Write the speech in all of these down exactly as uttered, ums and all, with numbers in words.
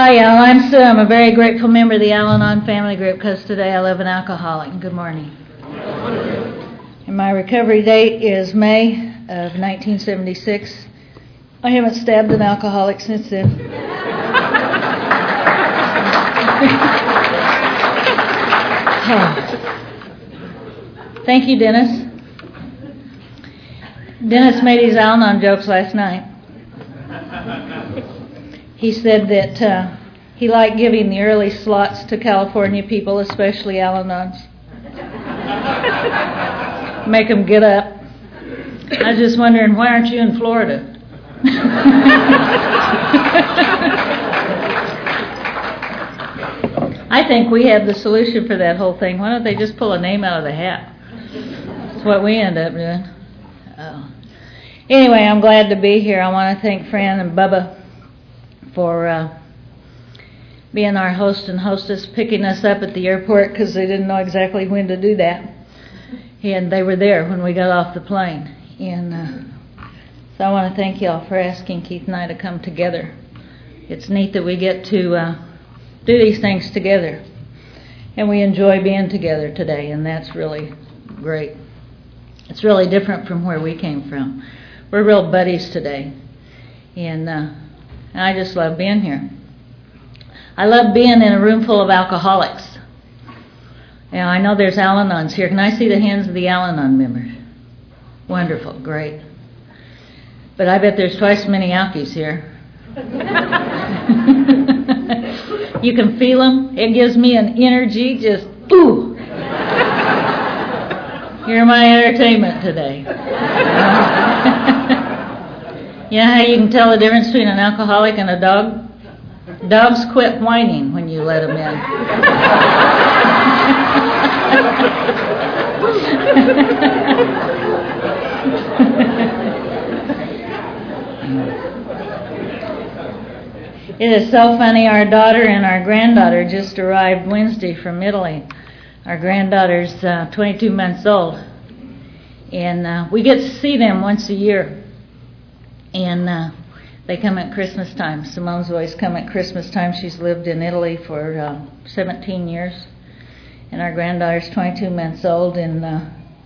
Hi, y'all. I'm Sue. I'm a very grateful member of the Al-Anon family group because today I live an alcoholic. Good morning. And my recovery date is May of nineteen seventy-six. I haven't stabbed an alcoholic since then. Oh. Thank you, Dennis. Dennis made his Al-Anon jokes last night. He said that uh, he liked giving the early slots to California people, especially Al-Anons. Make them get up. I was just wondering, why aren't you in Florida? I think we have the solution for that whole thing. Why don't they just pull a name out of the hat? That's what we end up doing. Oh. Anyway, I'm glad to be here. I want to thank Fran and Bubba for uh, being our host and hostess, picking us up at the airport because they didn't know exactly when to do that. And they were there when we got off the plane. And uh, so I want to thank y'all for asking Keith and I to come together. It's neat that we get to uh, do these things together. And we enjoy being together today, and that's really great. It's really different from where we came from. We're real buddies today. And uh, I just love being here. I love being in a room full of alcoholics. Now, I know there's Al-Anons here. Can I see the hands of the Al-Anon members? Wonderful, great. But I bet there's twice as many Alkies here. You can feel them. It gives me an energy, just, ooh. You're my entertainment today. You know how you can tell the difference between an alcoholic and a dog? Dogs quit whining when you let them in. It is so funny. Our daughter and our granddaughter just arrived Wednesday from Italy. Our granddaughter's uh, twenty-two months old. And uh, we get to see them once a year. And uh, they come at Christmas time. Simone's always come at Christmas time. She's lived in Italy for uh, seventeen years. And our granddaughter's twenty-two months old. And, uh,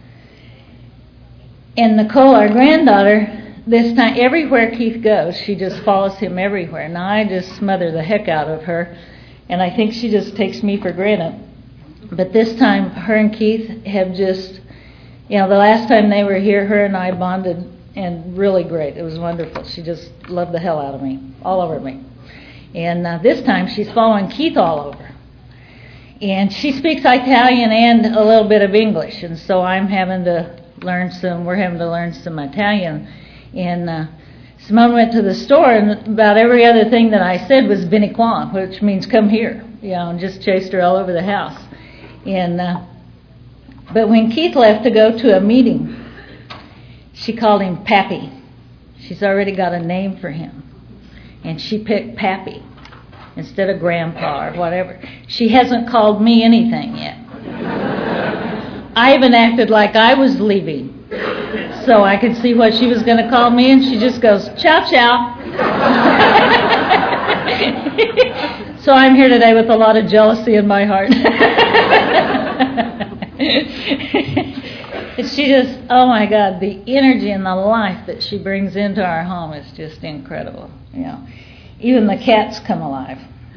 and Nicole, our granddaughter, this time, everywhere Keith goes, she just follows him everywhere. Now, I just smother the heck out of her. And I think she just takes me for granted. But this time, her and Keith have just, you know, the last time they were here, her and I bonded, and really great. It was wonderful. She just loved the hell out of me, all over me. And uh, this time, she's following Keith all over. And she speaks Italian and a little bit of English, and so I'm having to learn some, we're having to learn some Italian. And uh, Simone went to the store, and about every other thing that I said was "Vieni qua," which means "come here," you know, and just chased her all over the house. And uh, but when Keith left to go to a meeting, she called him Pappy. She's already got a name for him, and she picked Pappy instead of Grandpa or whatever. She hasn't called me anything yet. I even acted like I was leaving, so I could see what she was going to call me, and she just goes, "Ciao, ciao." So I'm here today with a lot of jealousy in my heart. She just, oh my God, the energy and the life that she brings into our home is just incredible. You know, even the cats come alive.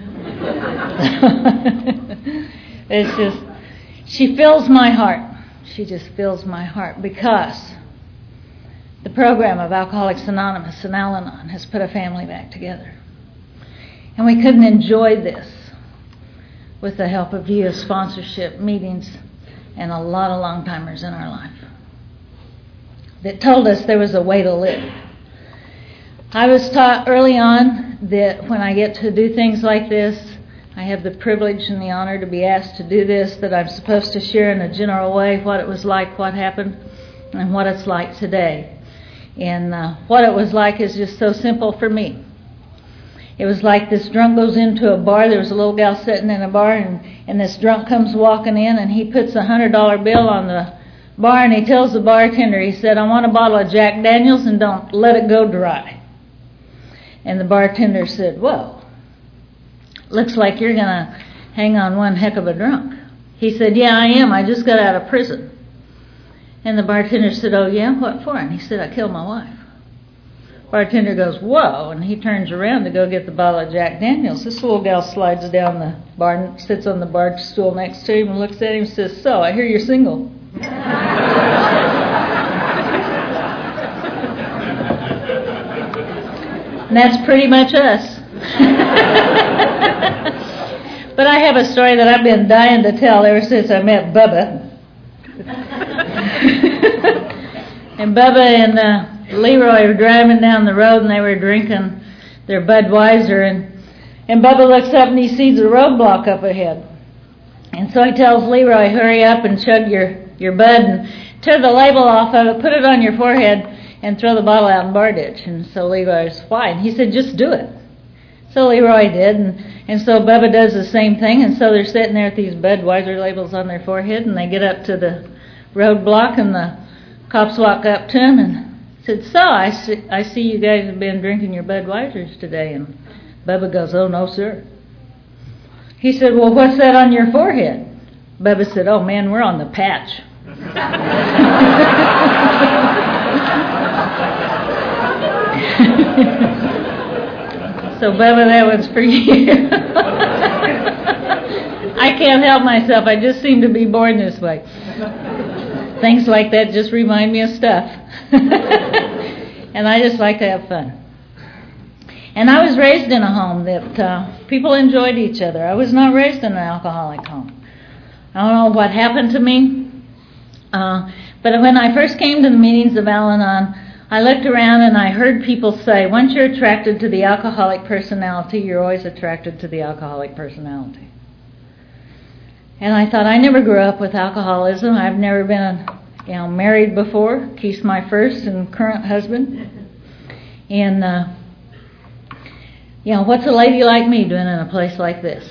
It's just, she fills my heart. She just fills my heart because the program of Alcoholics Anonymous and Al-Anon has put a family back together. And we couldn't enjoy this with the help of you, sponsorship, meetings, and a lot of long-timers in our life that told us there was a way to live. I was taught early on that when I get to do things like this, I have the privilege and the honor to be asked to do this, that I'm supposed to share in a general way what it was like, what happened, and what it's like today. And uh, what it was like is just so simple for me. It was like this drunk goes into a bar. There was a little gal sitting in a bar, and, and this drunk comes walking in, and he puts a one hundred dollar bill on the bar, and he tells the bartender, he said, "I want a bottle of Jack Daniels, and don't let it go dry." And the bartender said, "Whoa, looks like you're going to hang on one heck of a drunk. He said, yeah, I am. I just got out of prison. And the bartender said, oh, yeah? What for? And he said, I killed my wife. Bartender goes, whoa, and he turns around to go get the bottle of Jack Daniels. This little gal slides down the bar and sits on the bar stool next to him and looks at him and says, so, I hear you're single. And that's pretty much us. But I have a story that I've been dying to tell ever since I met Bubba. And Bubba and uh, Leroy were driving down the road and they were drinking their Budweiser, and, and Bubba looks up and he sees a roadblock up ahead. And so he tells Leroy, hurry up and chug your, your Bud and tear the label off of it, put it on your forehead, and throw the bottle out in bar ditch. And so Leroy's, why? And he said, just do it. So Leroy did, and, and so Bubba does the same thing, and so they're sitting there with these Budweiser labels on their forehead, and they get up to the roadblock, and the cops walk up to him and said, so, I see, I see you guys have been drinking your Budweisers today. And Bubba goes, oh, no, sir. He said, well, what's that on your forehead? Bubba said, oh, man, we're on the patch. So, Bubba, that one's for you. I can't help myself. I just seem to be born this way. Things like that just remind me of stuff. And I just like to have fun. And I was raised in a home that uh, people enjoyed each other. I was not raised in an alcoholic home. I don't know what happened to me. Uh, but when I first came to the meetings of Al-Anon, I looked around and I heard people say, once you're attracted to the alcoholic personality, you're always attracted to the alcoholic personality. And I thought, I never grew up with alcoholism. I've never been, you know, married before. Keith's my first and current husband. And, uh, you know, what's a lady like me doing in a place like this?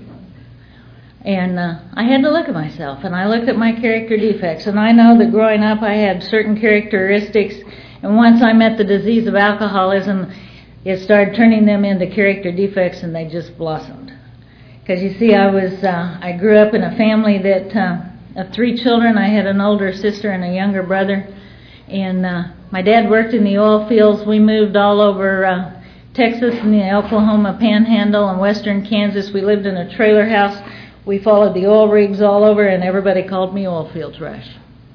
And uh, I had to look at myself, and I looked at my character defects. And I know that growing up I had certain characteristics, and once I met the disease of alcoholism, it started turning them into character defects, and they just blossomed. Because you see, I was uh, I grew up in a family that uh, of three children. I had an older sister and a younger brother, and uh, my dad worked in the oil fields. We moved all over uh, Texas and the Oklahoma Panhandle and western Kansas. We lived in a trailer house. We followed the oil rigs all over, and everybody called me Oil Fields Rush.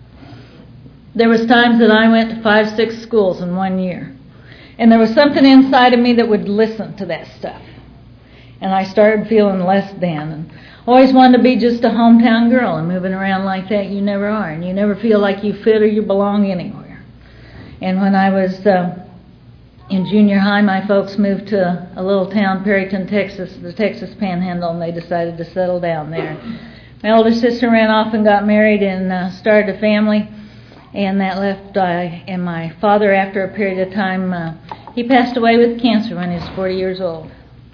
There was times that I went to five, six schools in one year, and there was something inside of me that would listen to that stuff. And I started feeling less than, and always wanted to be just a hometown girl, and moving around like that, you never are, and you never feel like you fit or you belong anywhere. And when I was uh, in junior high, my folks moved to a little town, Perryton, Texas, the Texas Panhandle, and they decided to settle down there. My older sister ran off and got married and uh, started a family, and that left I and my father, after a period of time, uh, he passed away with cancer when he was forty years old.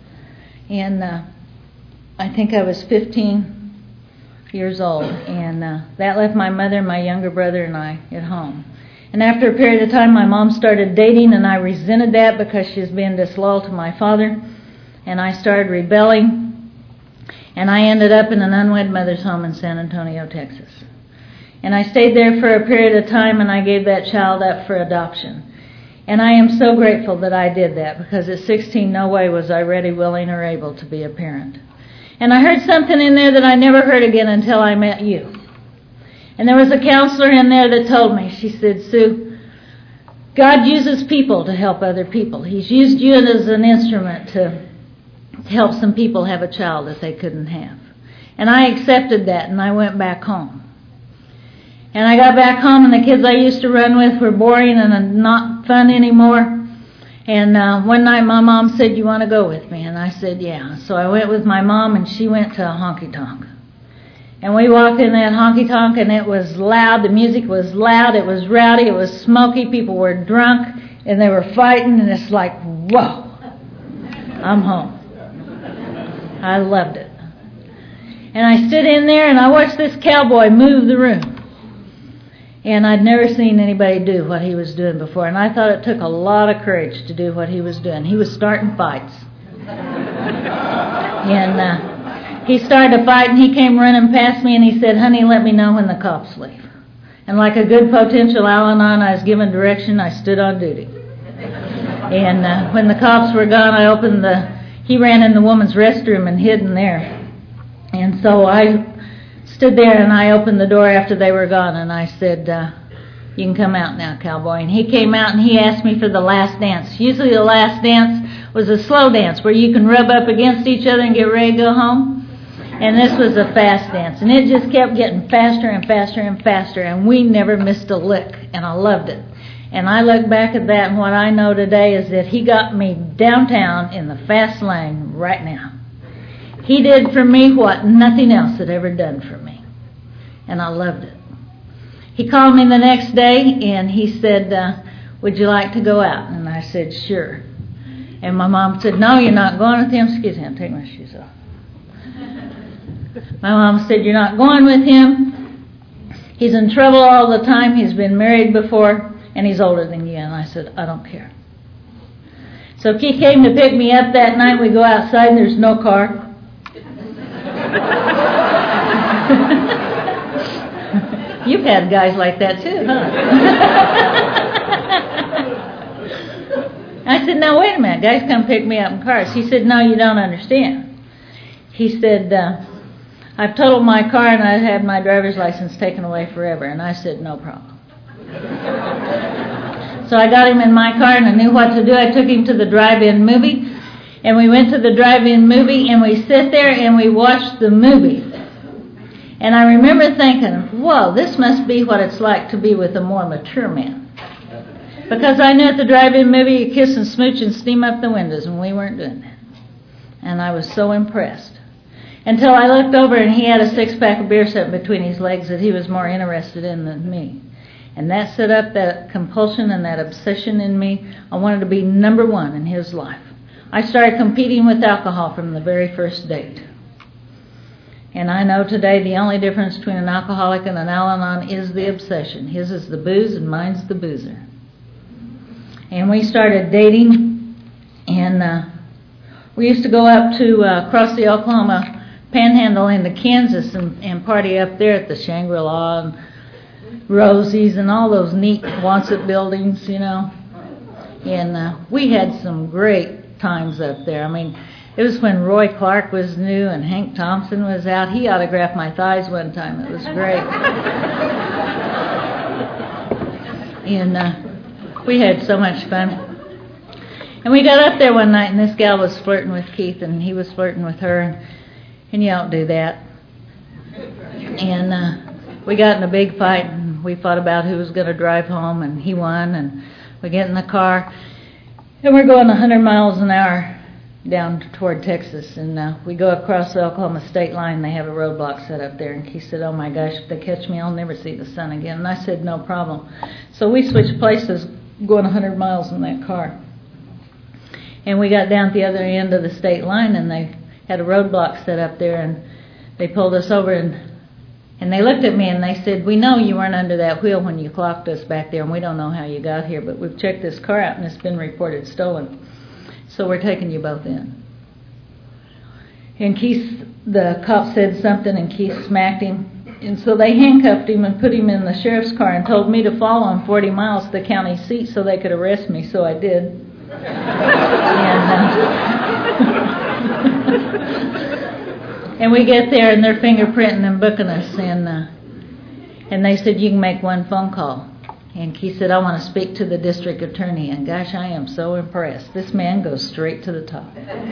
And uh, I think I was fifteen years old, and uh, that left my mother, my younger brother, and I at home. And after a period of time, my mom started dating, and I resented that because she was being disloyal to my father. And I started rebelling, and I ended up in an unwed mother's home in San Antonio, Texas. And I stayed there for a period of time, and I gave that child up for adoption. And I am so grateful that I did that, because at sixteen, no way was I ready, willing, or able to be a parent. And I heard something in there that I never heard again until I met you. And there was a counselor in there that told me, she said, Sue, God uses people to help other people. He's used you as an instrument to help some people have a child that they couldn't have. And I accepted that, and I went back home. And I got back home, and the kids I used to run with were boring and not fun anymore. And uh, one night my mom said, you want to go with me? And I said, yeah. So I went with my mom, and she went to a honky-tonk. And we walked in that honky-tonk, and it was loud. The music was loud. It was rowdy. It was smoky. People were drunk, and they were fighting. And it's like, whoa, I'm home. I loved it. And I stood in there, and I watched this cowboy move the room. And I'd never seen anybody do what he was doing before. And I thought it took a lot of courage to do what he was doing. He was starting fights. And uh, he started a fight, and he came running past me, and he said, "Honey, let me know when the cops leave." And like a good potential Al-Anon, I was given direction. I stood on duty. And uh, when the cops were gone, I opened the, he ran in the woman's restroom and hid in there. And so I stood there and I opened the door after they were gone, and I said, uh, "You can come out now, cowboy." And he came out and he asked me for the last dance. Usually the last dance was a slow dance where you can rub up against each other and get ready to go home. And this was a fast dance. And it just kept getting faster and faster and faster, and we never missed a lick, and I loved it. And I look back at that, and what I know today is that he got me downtown in the fast lane right now. He did for me what nothing else had ever done for me, and I loved it. He called me the next day, and he said, uh, "Would you like to go out?" And I said, "Sure." And my mom said, "No, you're not going with him." Excuse me, I'll take my shoes off. My mom said, "You're not going with him. He's in trouble all the time. He's been married before, and he's older than you." And I said, "I don't care." So he came to pick me up that night. We go outside, and there's no car. You've had guys like that too, huh? I said, "Now wait a minute, guys come pick me up in cars." He said, "No, you don't understand." He said, uh, "I've totaled my car and I've had my driver's license taken away forever." And I said, "No problem." So I got him in my car and I knew what to do. I took him to the drive-in movie, and we went to the drive-in movie and we sit there and we watched the movie. And I remember thinking, whoa, this must be what it's like to be with a more mature man. Because I knew at the drive-in movie you kiss and smooch and steam up the windows, and we weren't doing that. And I was so impressed. Until I looked over and he had a six-pack of beer sitting between his legs that he was more interested in than me. And that set up that compulsion and that obsession in me. I wanted to be number one in his life. I started competing with alcohol from the very first date. And I know today the only difference between an alcoholic and an Al-Anon is the obsession. His is the booze and mine's the boozer. And we started dating, and uh, we used to go up to uh, across the Oklahoma Panhandle into Kansas and, and party up there at the Shangri-La and Rosie's and all those neat Quonset buildings, you know. And uh, we had some great times up there. I mean, it was when Roy Clark was new and Hank Thompson was out. He autographed my thighs one time. It was great. And uh, we had so much fun. And we got up there one night, and this gal was flirting with Keith, and he was flirting with her. And, and you don't do that. And uh, we got in a big fight, and we fought about who was going to drive home, and he won. And we get in the car, and we're going one hundred miles an hour down toward Texas, and uh, we go across the Oklahoma state line. They have a roadblock set up there, and he said, "Oh my gosh, if they catch me, I'll never see the sun again." And I said, "No problem." So we switched places, going one hundred miles in that car, and we got down at the other end of the state line, and they had a roadblock set up there, and they pulled us over, and and they looked at me and they said, "We know you weren't under that wheel when you clocked us back there, and we don't know how you got here, but we've checked this car out and it's been reported stolen. So we're taking you both in." And Keith, the cop said something, and Keith smacked him. And so they handcuffed him and put him in the sheriff's car and told me to follow him forty miles to the county seat so they could arrest me. So I did. and, uh, and we get there, and they're fingerprinting and booking us. And, uh, and they said, "You can make one phone call." And Keith said, "I want to speak to the district attorney." And gosh, I am so impressed. This man goes straight to the top.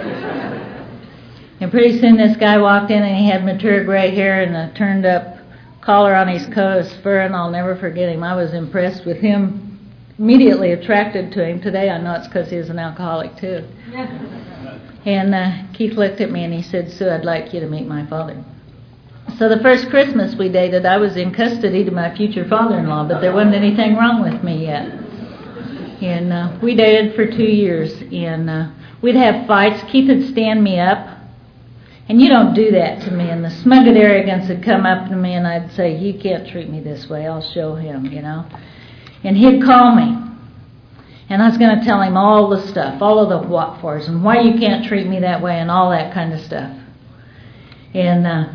And pretty soon this guy walked in, and he had mature gray hair and a turned up collar on his coat, his fur, and I'll never forget him. I was impressed with him, immediately attracted to him. Today I know it's because he was an alcoholic too. And uh, Keith looked at me and he said, "Sue, I'd like you to meet my father." So the first Christmas we dated, I was in custody to my future father-in-law, but there wasn't anything wrong with me yet. And uh, we dated for two years, and uh, we'd have fights. Keith would stand me up, and you don't do that to me. And the smug arrogance would come up to me, and I'd say, "You can't treat me this way. I'll show him," you know. And he'd call me, And I was going to tell him all the stuff, all of the what fors, and why you can't treat me that way and all that kind of stuff. And uh,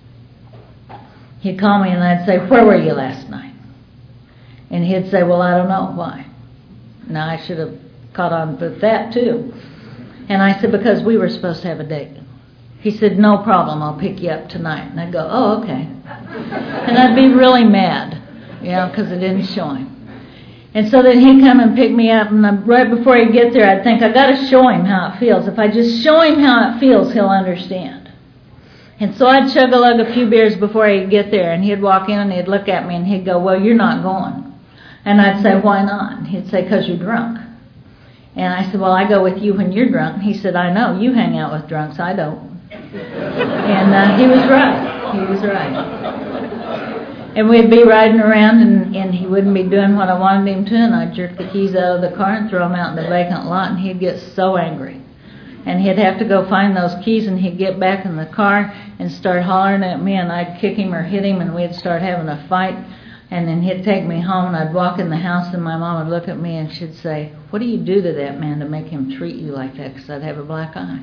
he'd call me and I'd say, where were you last night? And he'd say, well, I don't know. Why? Now, I should have caught on with that too. And I said, because we were supposed to have a date. He said, no problem, I'll pick you up tonight. And I'd go, oh, okay. And I'd be really mad, you know, because I didn't show him. And so then he'd come and pick me up, and right before he'd get there, I'd think, I've got to show him how it feels. If I just show him how it feels, he'll understand. And so I'd chug-a-lug a few beers before he'd get there, and he'd walk in and he'd look at me and he'd go, well, you're not going. And I'd say, why not? And he'd say, because you're drunk. And I said, well, I go with you when you're drunk. And he said, I know, you hang out with drunks, I don't. And uh, he was right. He was right. And we'd be riding around, and, and he wouldn't be doing what I wanted him to, and I'd jerk the keys out of the car and throw them out in the vacant lot, and he'd get so angry. And he'd have to go find those keys, and he'd get back in the car and start hollering at me, and I'd kick him or hit him, and we'd start having a fight. And then he'd take me home, and I'd walk in the house, and my mom would look at me, and she'd say, what do you do to that man to make him treat you like that? Because I'd have a black eye.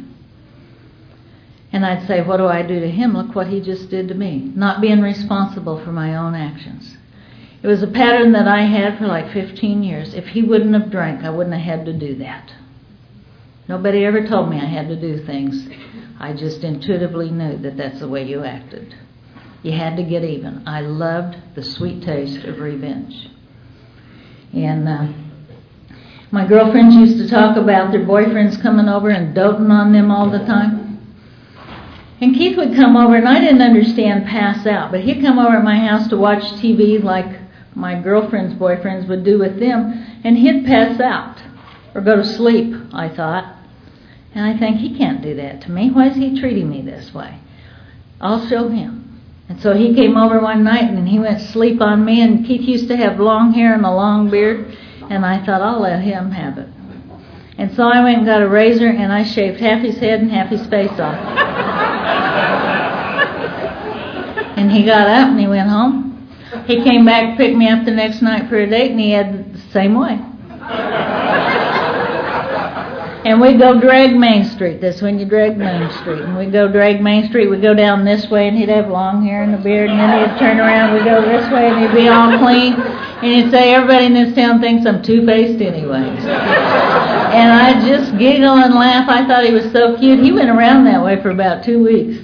And I'd say, what do I do to him? Look what he just did to me. Not being responsible for my own actions. It was a pattern that I had for like fifteen years. If he wouldn't have drank, I wouldn't have had to do that. Nobody ever told me I had to do things. I just intuitively knew that that's the way you acted. You had to get even. I loved the sweet taste of revenge. And uh, my girlfriends used to talk about their boyfriends coming over and doting on them all the time. And Keith would come over, and I didn't understand pass out, but he'd come over at my house to watch T V like my girlfriend's boyfriends would do with them, and he'd pass out or go to sleep, I thought. And I think, he can't do that to me. Why is he treating me this way? I'll show him. And so he came over one night, and he went to sleep on me, and Keith used to have long hair and a long beard, and I thought, I'll let him have it. And so I went and got a razor, and I shaved half his head and half his face off. And he got up and he went home. He came back, picked me up the next night for a date, and he had the same way. And we'd go drag Main Street. That's when you drag Main Street. And we'd go drag Main Street. We'd go down this way, and he'd have long hair and a beard. And then he'd turn around. We'd go this way, and he'd be all clean. And he'd say, everybody in this town thinks I'm two-faced anyways. And I'd just giggle and laugh. I thought he was so cute. He went around that way for about two weeks.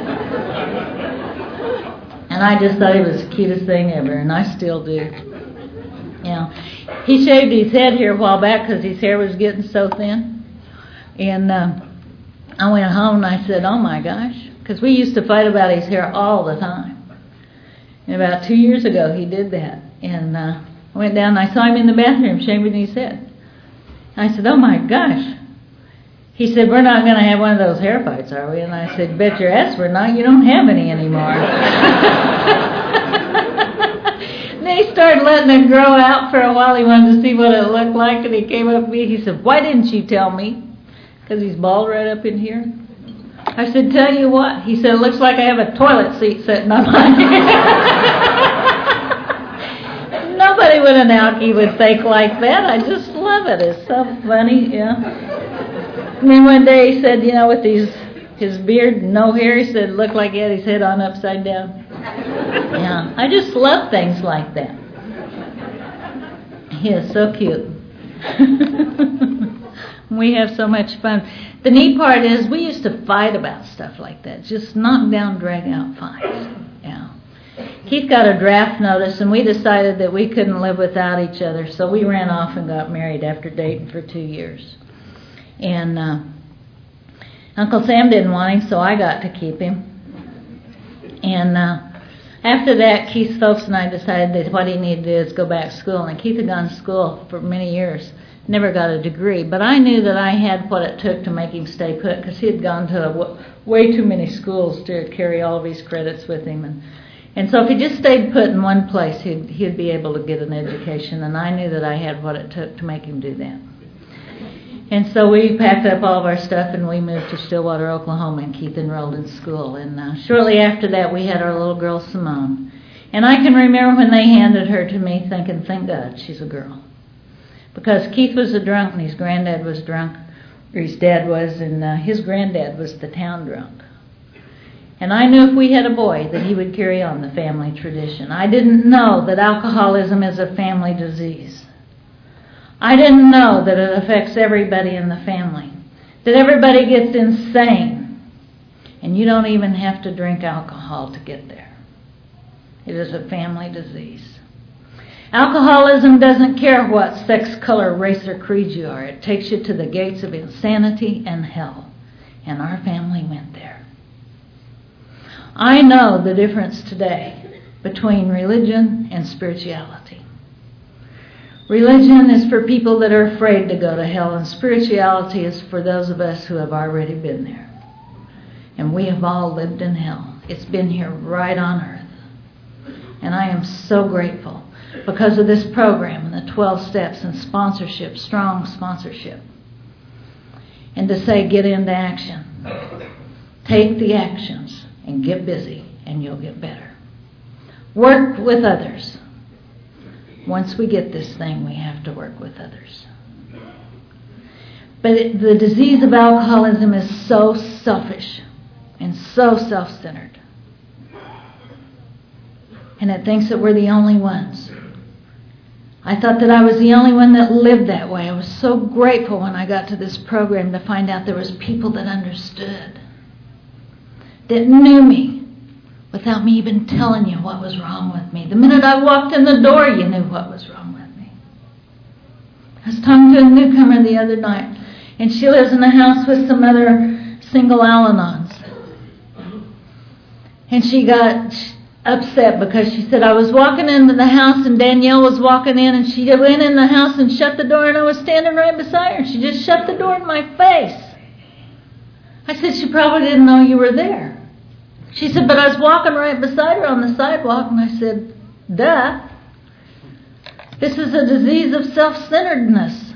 And I just thought he was the cutest thing ever, and I still do. You know, he shaved his head here a while back because his hair was getting so thin. And uh, I went home and I said, oh my gosh, because we used to fight about his hair all the time. And about two years ago he did that. And uh, I went down and I saw him in the bathroom shaving his head. I said, oh my gosh. He said, we're not going to have one of those hair fights, are we? And I said, bet your ass we're not. You don't have any anymore. And then he started letting it grow out for a while. He wanted to see what it looked like. And he came up to me. He said, why didn't you tell me? Because he's bald right up in here. I said, tell you what. He said, it looks like I have a toilet seat sitting on my head. Nobody with an alky would think like that. I just love it. It's so funny, yeah. And then one day he said, you know, with his, his beard and no hair, he said it looked like he had his head on upside down. Yeah, I just love things like that. He is so cute. We have so much fun. The neat part is we used to fight about stuff like that, just knock down, drag out fights. Yeah. Keith got a draft notice, and we decided that we couldn't live without each other, so we ran off and got married after dating for two years. And uh, Uncle Sam didn't want him, so I got to keep him. And uh, after that, Keith's folks and I decided that what he needed to do is go back to school. And Keith had gone to school for many years, never got a degree. But I knew that I had what it took to make him stay put, because he had gone to a w- way too many schools to carry all of his credits with him. And, and so if he just stayed put in one place, he'd, he'd be able to get an education. And I knew that I had what it took to make him do that. And so we packed up all of our stuff and we moved to Stillwater, Oklahoma, and Keith enrolled in school. And uh, shortly after that, we had our little girl, Simone. And I can remember when they handed her to me thinking, thank God, she's a girl. Because Keith was a drunk and his granddad was drunk, or his dad was, and uh, his granddad was the town drunk. And I knew if we had a boy that he would carry on the family tradition. I didn't know that alcoholism is a family disease. I didn't know that it affects everybody in the family, that everybody gets insane, and you don't even have to drink alcohol to get there. It is a family disease. Alcoholism doesn't care what sex, color, race, or creed you are. It takes you to the gates of insanity and hell. And our family went there. I know the difference today between religion and spirituality. Religion is for people that are afraid to go to hell, and spirituality is for those of us who have already been there. And we have all lived in hell. It's been here right on earth. And I am so grateful because of this program and the twelve steps and sponsorship, strong sponsorship. And to say, get into action. Take the actions and get busy, and you'll get better. Work with others. Once we get this thing, we have to work with others. But it, the disease of alcoholism is so selfish and so self-centered. And it thinks that we're the only ones. I thought that I was the only one that lived that way. I was so grateful when I got to this program to find out there was people that understood, that knew me without me even telling you what was wrong with me. The minute I walked in the door, you knew what was wrong with me. I was talking to a newcomer the other night, and she lives in a house with some other single Al-Anons. And she got upset because she said, I was walking into the house and Danielle was walking in, and she went in the house and shut the door, and I was standing right beside her. She just shut the door in my face. I said, she probably didn't know you were there. She said, but I was walking right beside her on the sidewalk, and I said, duh. This is a disease of self-centeredness.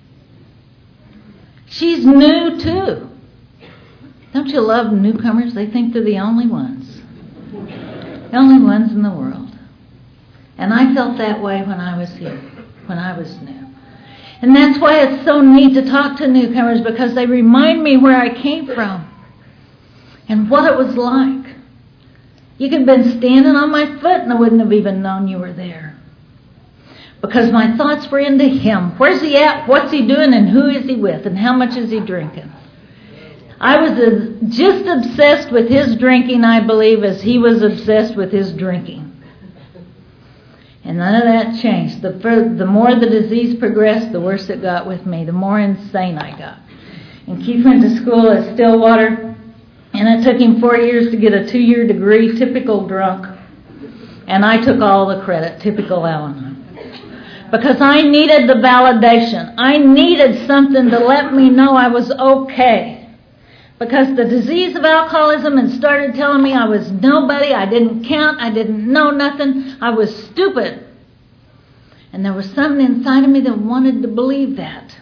She's new too. Don't you love newcomers? They think they're the only ones. The only ones in the world. And I felt that way when I was here, when I was new. And that's why it's so neat to talk to newcomers, because they remind me where I came from and what it was like. You could have been standing on my foot and I wouldn't have even known you were there. Because my thoughts were into him. Where's he at? What's he doing? And who is he with? And how much is he drinking? I was as, just obsessed with his drinking, I believe, as he was obsessed with his drinking. And none of that changed. The, further, the more the disease progressed, the worse it got with me, the more insane I got. And Keith went to school at Stillwater, and it took him four years to get a two-year degree, typical drunk. And I took all the credit, typical Al-Anon. Because I needed the validation. I needed something to let me know I was okay. Because the disease of alcoholism had started telling me I was nobody, I didn't count, I didn't know nothing, I was stupid. And there was something inside of me that wanted to believe that.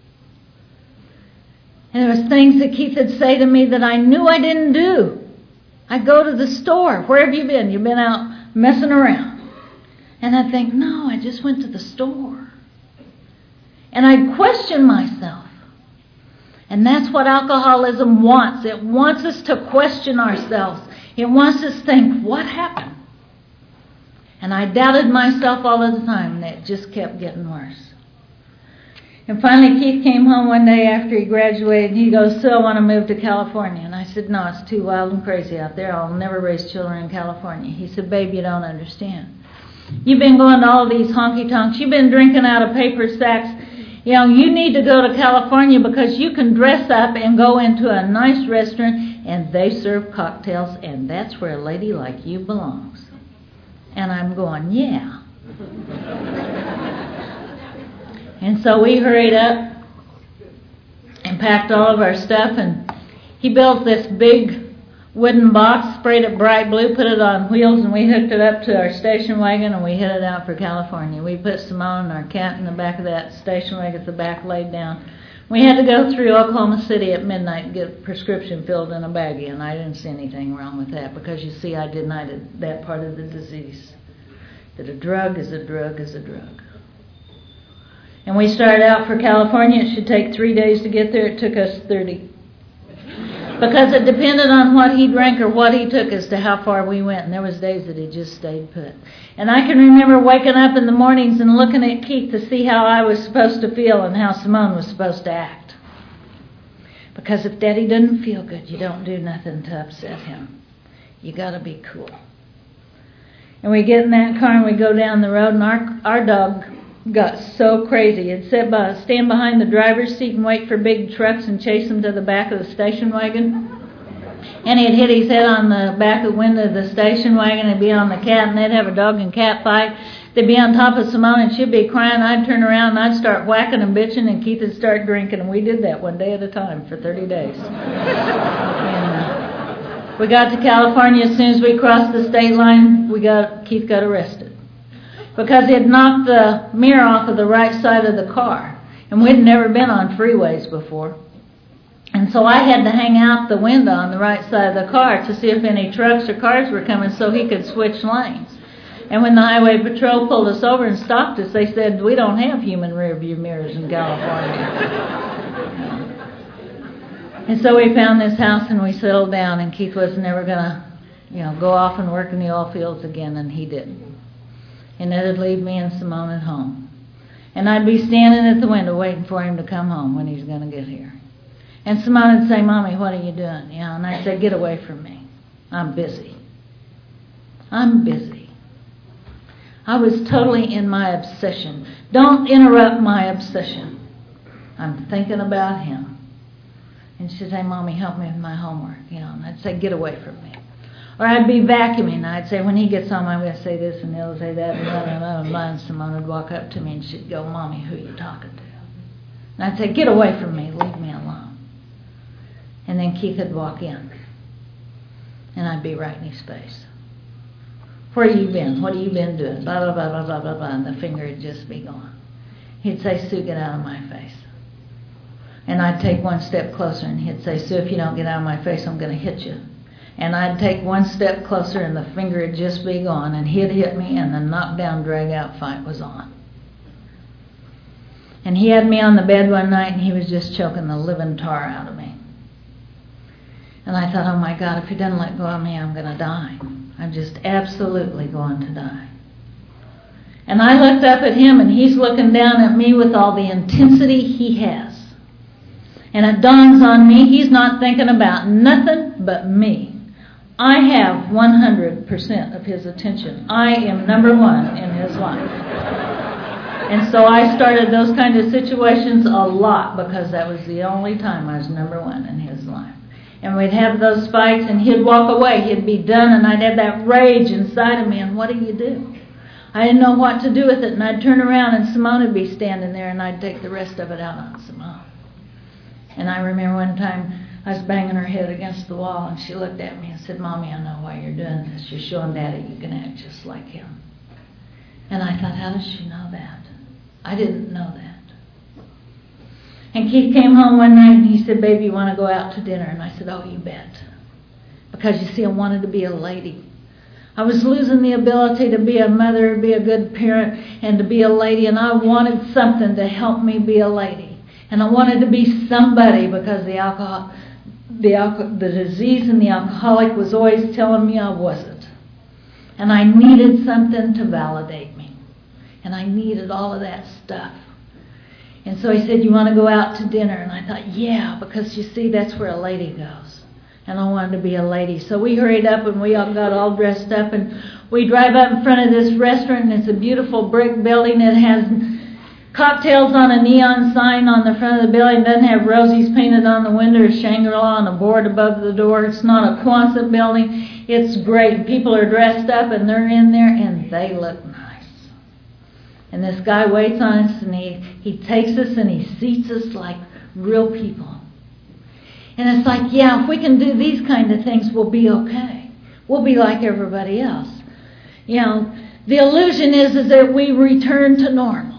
And there was things that Keith would say to me that I knew I didn't do. I'd go to the store. Where have you been? You've been out messing around. And I'd think, no, I just went to the store. And I'd question myself. And that's what alcoholism wants. It wants us to question ourselves. It wants us to think, what happened? And I doubted myself all the time, and it just kept getting worse. And finally, Keith came home one day after he graduated, and he goes, so I want to move to California. And I said, no, it's too wild and crazy out there. I'll never raise children in California. He said, babe, you don't understand. You've been going to all these honky-tonks. You've been drinking out of paper sacks. You know, you need to go to California because you can dress up and go into a nice restaurant, and they serve cocktails, and that's where a lady like you belongs. And I'm going, yeah. And so we hurried up and packed all of our stuff, and he built this big wooden box, sprayed it bright blue, put it on wheels, and we hooked it up to our station wagon, and we headed out for California. We put Simone and our cat in the back of that station wagon at the back, laid down. We had to go through Oklahoma City at midnight and get a prescription filled in a baggie, and I didn't see anything wrong with that because, you see, I denied that part of the disease, that a drug is a drug is a drug. And we started out for California. It should take three days to get there. It took us thirty. Because it depended on what he drank or what he took as to how far we went. And there was days that he just stayed put. And I can remember waking up in the mornings and looking at Keith to see how I was supposed to feel and how Simone was supposed to act. Because if Daddy doesn't feel good, you don't do nothing to upset him. You got to be cool. And we get in that car and we go down the road, and our our dog got so crazy. He'd sit by, stand behind the driver's seat and wait for big trucks and chase them to the back of the station wagon. And he'd hit his head on the back of the window of the station wagon and be on the cat, and they'd have a dog and cat fight. They'd be on top of Simone and she'd be crying. I'd turn around and I'd start whacking and bitching, and Keith would start drinking. And we did that one day at a time for thirty days. And, uh, we got to California. As soon as we crossed the state line, we got Keith got arrested. Because he had knocked the mirror off of the right side of the car. And we'd never been on freeways before. And so I had to hang out the window on the right side of the car to see if any trucks or cars were coming so he could switch lanes. And when the highway patrol pulled us over and stopped us, they said, we don't have human rear view mirrors in California. And so we found this house and we settled down, and Keith was never going to, you know, go off and work in the oil fields again, and he didn't. And it'd leave me and Simone at home. And I'd be standing at the window waiting for him to come home when he's going to get here. And Simone would say, Mommy, what are you doing? You know, and I'd say, get away from me. I'm busy. I'm busy. I was totally in my obsession. Don't interrupt my obsession. I'm thinking about him. And she'd say, Mommy, help me with my homework. You know, and I'd say, get away from me. Or I'd be vacuuming, and I'd say, when he gets home, I'm going to say this, and he'll say that, and blah, blah, blah, blah. And Simone would walk up to me, and she'd go, Mommy, who are you talking to? And I'd say, get away from me, leave me alone. And then Keith would walk in, and I'd be right in his face. Where have you been? What have you been doing? Blah, blah, blah, blah, blah, blah, blah, and the finger would just be gone. He'd say, Sue, get out of my face. And I'd take one step closer, and he'd say, Sue, if you don't get out of my face, I'm going to hit you. And I'd take one step closer, and the finger would just be gone, and he'd hit me, and the knockdown, drag-out fight was on. And he had me on the bed one night, and he was just choking the living tar out of me. And I thought, oh my God, if he doesn't let go of me, I'm going to die. I'm just absolutely going to die. And I looked up at him, and he's looking down at me with all the intensity he has. And it dawns on me, he's not thinking about nothing but me. I have one hundred percent of his attention. I am number one in his life. And so I started those kind of situations a lot, because that was the only time I was number one in his life. And we'd have those fights, and he'd walk away. He'd be done, and I'd have that rage inside of me. And what do you do? I didn't know what to do with it. And I'd turn around, and Simone would be standing there, and I'd take the rest of it out on Simone. And I remember one time I was banging her head against the wall, and she looked at me and said, Mommy, I know why you're doing this. You're showing Daddy you can act just like him. And I thought, how does she know that? I didn't know that. And Keith came home one night, and he said, Baby, you want to go out to dinner? And I said, oh, you bet. Because, you see, I wanted to be a lady. I was losing the ability to be a mother, be a good parent, and to be a lady, and I wanted something to help me be a lady. And I wanted to be somebody, because the alcohol, the alcohol, the disease and the alcoholic was always telling me I wasn't. And I needed something to validate me. And I needed all of that stuff. And so he said, you want to go out to dinner? And I thought, yeah, because you see, that's where a lady goes. And I wanted to be a lady. So we hurried up, and we all got all dressed up, and we drive up in front of this restaurant, and it's a beautiful brick building. It has cocktails on a neon sign on the front of the building. It doesn't have roses painted on the window or Shangri-La on a board above the door. It's not a Quonset building. It's great. People are dressed up, and they're in there, and they look nice. And this guy waits on us, and he, he takes us, and he seats us like real people. And it's like, yeah, if we can do these kind of things, we'll be okay. We'll be like everybody else. You know, the illusion is, is that we return to normal.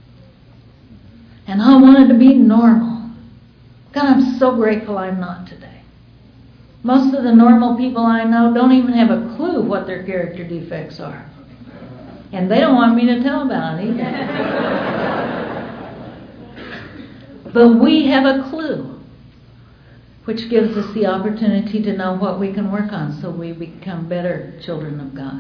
And I wanted to be normal. God, I'm so grateful I'm not today. Most of the normal people I know don't even have a clue what their character defects are. And they don't want me to tell about it either. But we have a clue, which gives us the opportunity to know what we can work on so we become better children of God.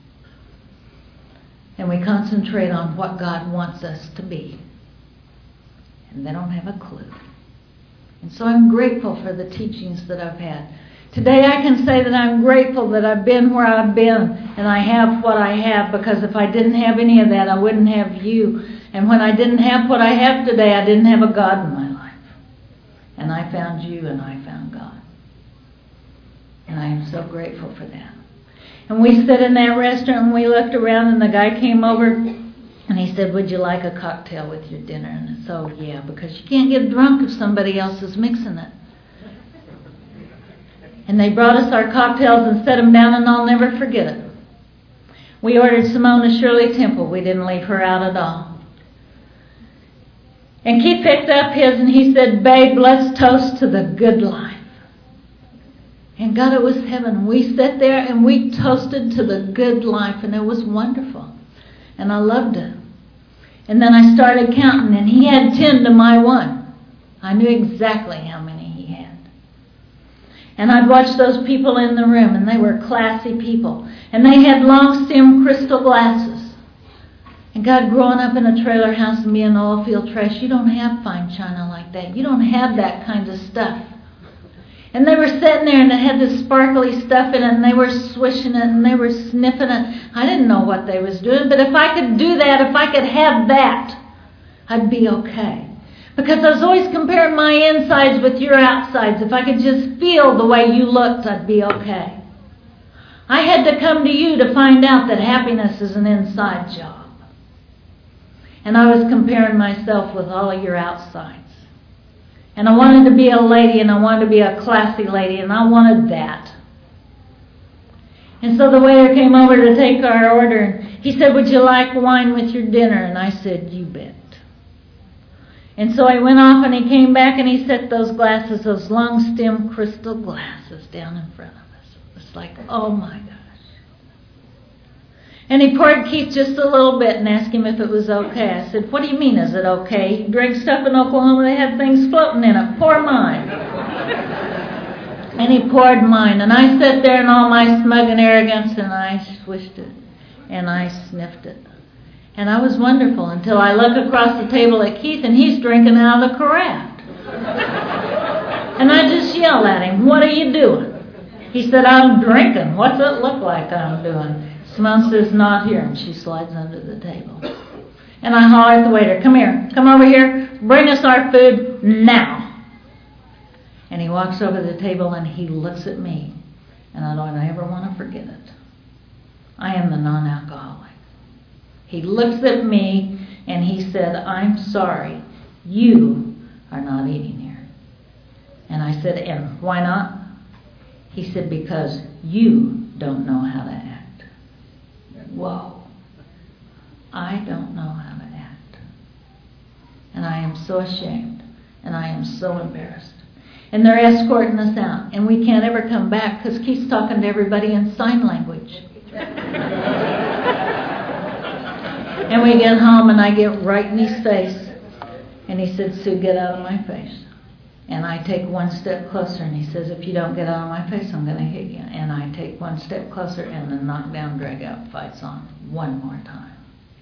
And we concentrate on what God wants us to be. And they don't have a clue. And so I'm grateful for the teachings that I've had. Today I can say that I'm grateful that I've been where I've been and I have what I have, because if I didn't have any of that, I wouldn't have you. And when I didn't have what I have today, I didn't have a God in my life. And I found you and I found God. And I am so grateful for that. And we sat in that restaurant and we looked around and the guy came over and he said, would you like a cocktail with your dinner? And so, yeah, because you can't get drunk if somebody else is mixing it. And they brought us our cocktails and set them down, and I'll never forget it. We ordered Simona Shirley Temple. We didn't leave her out at all. And Keith picked up his and he said, babe, let's toast to the good life. And God, it was heaven. We sat there and we toasted to the good life, and it was wonderful. And I loved it. And then I started counting, and he had ten to my one. I knew exactly how many he had. And I'd watch those people in the room, and they were classy people. And they had long stem crystal glasses. And God, growing up in a trailer house and being oil field trash, you don't have fine china like that. You don't have that kind of stuff. And they were sitting there and it had this sparkly stuff in it, and they were swishing it and they were sniffing it. I didn't know what they was doing, but if I could do that, if I could have that, I'd be okay. Because I was always comparing my insides with your outsides. If I could just feel the way you looked, I'd be okay. I had to come to you to find out that happiness is an inside job. And I was comparing myself with all of your outsides. And I wanted to be a lady, and I wanted to be a classy lady, and I wanted that. And so the waiter came over to take our order, and he said, would you like wine with your dinner? And I said, you bet. And so I went off, and he came back, and he set those glasses, those long stem crystal glasses, down in front of us. It was like, oh my gosh. And he poured Keith just a little bit and asked him if it was okay. I said, what do you mean, is it okay? You drink stuff in Oklahoma, they had things floating in it. Pour mine. And he poured mine. And I sat there in all my smug and arrogance, and I swished it. And I sniffed it. And I was wonderful until I look across the table at Keith, and he's drinking out of the carafe. And I just yelled at him, what are you doing? He said, I'm drinking. What's it look like I'm doing? Simone says, not here, and she slides under the table. And I holler at the waiter, come here, come over here, bring us our food now. And he walks over to the table and he looks at me, and I don't ever want to forget it. I am the non-alcoholic. He looks at me and he said, I'm sorry, you are not eating here. And I said, and why not? He said, because you don't know how to act. Whoa. I don't know how to act. And I am so ashamed. And I am so embarrassed. And they're escorting us out. And we can't ever come back because Keith's talking to everybody in sign language. And we get home and I get right in his face. And he said, Sue, get out of my face. And I take one step closer, and he says, if you don't get out of my face, I'm going to hit you. And I take one step closer, and the knockdown, drag-out fight's on one more time.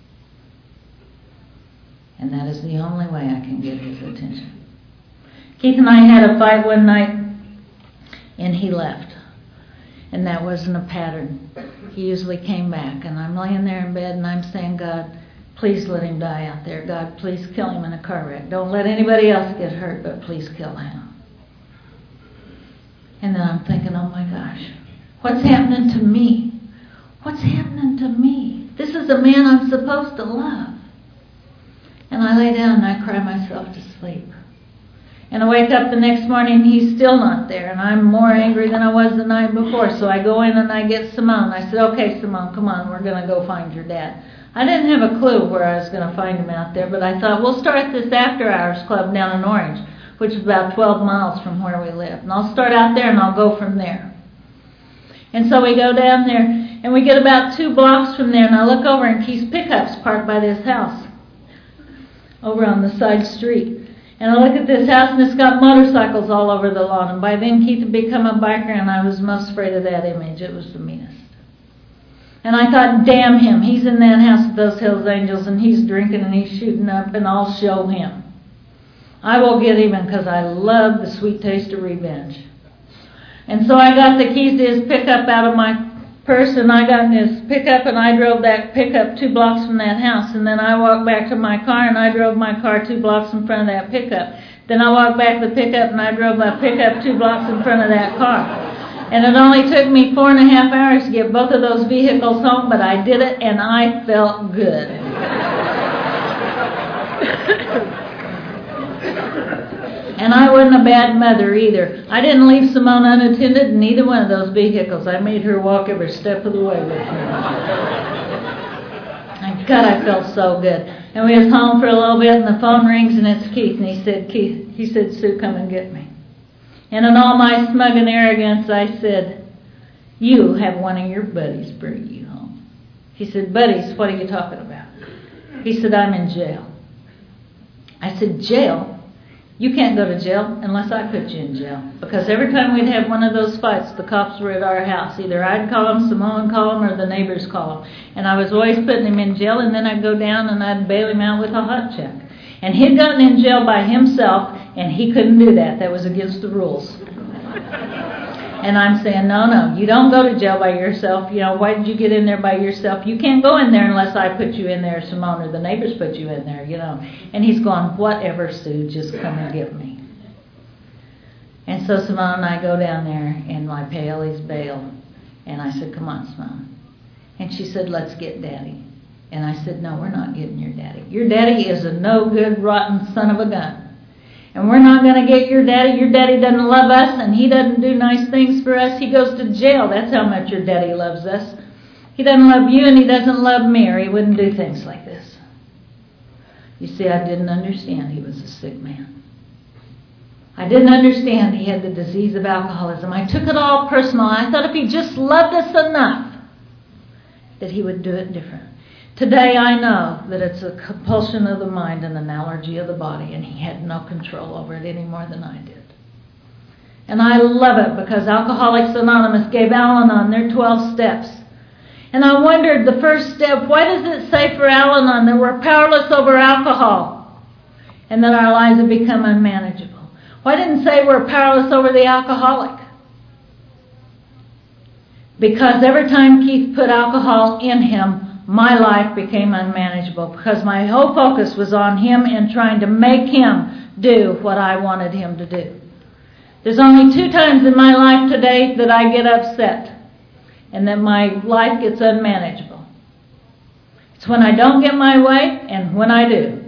And that is the only way I can get his attention. Keith and I had a fight one night, and he left. And that wasn't a pattern. He usually came back, and I'm laying there in bed, and I'm saying, God, please let him die out there. God, please kill him in a car wreck. Don't let anybody else get hurt, but please kill him. And then I'm thinking, oh my gosh, what's happening to me? What's happening to me? This is a man I'm supposed to love. And I lay down and I cry myself to sleep. And I wake up the next morning and he's still not there. And I'm more angry than I was the night before. So I go in and I get Simone. I said, okay, Simone, come on, we're going to go find your dad. I didn't have a clue where I was going to find him out there, but I thought, we'll start this after-hours club down in Orange, which is about twelve miles from where we live. And I'll start out there and I'll go from there. And so we go down there, and we get about two blocks from there, and I look over, and Keith's pickup's parked by this house over on the side street. And I look at this house, and it's got motorcycles all over the lawn. And by then, Keith had become a biker, and I was most afraid of that image. It was the meanest. And I thought, damn him. He's in that house with those Hells Angels, and he's drinking, and he's shooting up, and I'll show him. I will get even, because I love the sweet taste of revenge. And so I got the keys to his pickup out of my purse, and I got in his pickup, and I drove that pickup two blocks from that house. And then I walked back to my car, and I drove my car two blocks in front of that pickup. Then I walked back to the pickup, and I drove my pickup two blocks in front of that car. And it only took me four and a half hours to get both of those vehicles home, but I did it, and I felt good. And I wasn't a bad mother either. I didn't leave Simone unattended in either one of those vehicles. I made her walk every step of the way with me. And God, I felt so good. And we was home for a little bit, and the phone rings, and it's Keith. And he said, Keith, he said, Sue, come and get me. And in all my smug and arrogance, I said, you have one of your buddies bring you home. He said, buddies, what are you talking about? He said, I'm in jail. I said, jail? You can't go to jail unless I put you in jail. Because every time we'd have one of those fights, the cops were at our house. Either I'd call them, Simone call them, or the neighbors call them. And I was always putting him in jail, and then I'd go down and I'd bail him out with a hot check. And he'd gotten in jail by himself, and he couldn't do that. That was against the rules. And I'm saying, no, no, you don't go to jail by yourself. You know, why did you get in there by yourself? You can't go in there unless I put you in there, Simone, or the neighbors put you in there, you know. And he's going, whatever, Sue, just come and get me. And so Simone and I go down there, and I pay Ellie's bail. And I said, come on, Simone. And she said, let's get Daddy. And I said, no, we're not getting your daddy. Your daddy is a no-good, rotten son of a gun. And we're not going to get your daddy. Your daddy doesn't love us, and he doesn't do nice things for us. He goes to jail. That's how much your daddy loves us. He doesn't love you, and he doesn't love me, or he wouldn't do things like this. You see, I didn't understand he was a sick man. I didn't understand he had the disease of alcoholism. I took it all personal. I thought if he just loved us enough, that he would do it different. Today I know that it's a compulsion of the mind and an allergy of the body, and he had no control over it any more than I did. And I love it because Alcoholics Anonymous gave Al-Anon their twelve steps. And I wondered, the first step, why does it say for Al-Anon that we're powerless over alcohol and that our lives have become unmanageable? Why didn't it say we're powerless over the alcoholic? Because every time Keith put alcohol in him, my life became unmanageable because my whole focus was on him and trying to make him do what I wanted him to do. There's only two times in my life today that I get upset and that my life gets unmanageable. It's when I don't get my way and when I do.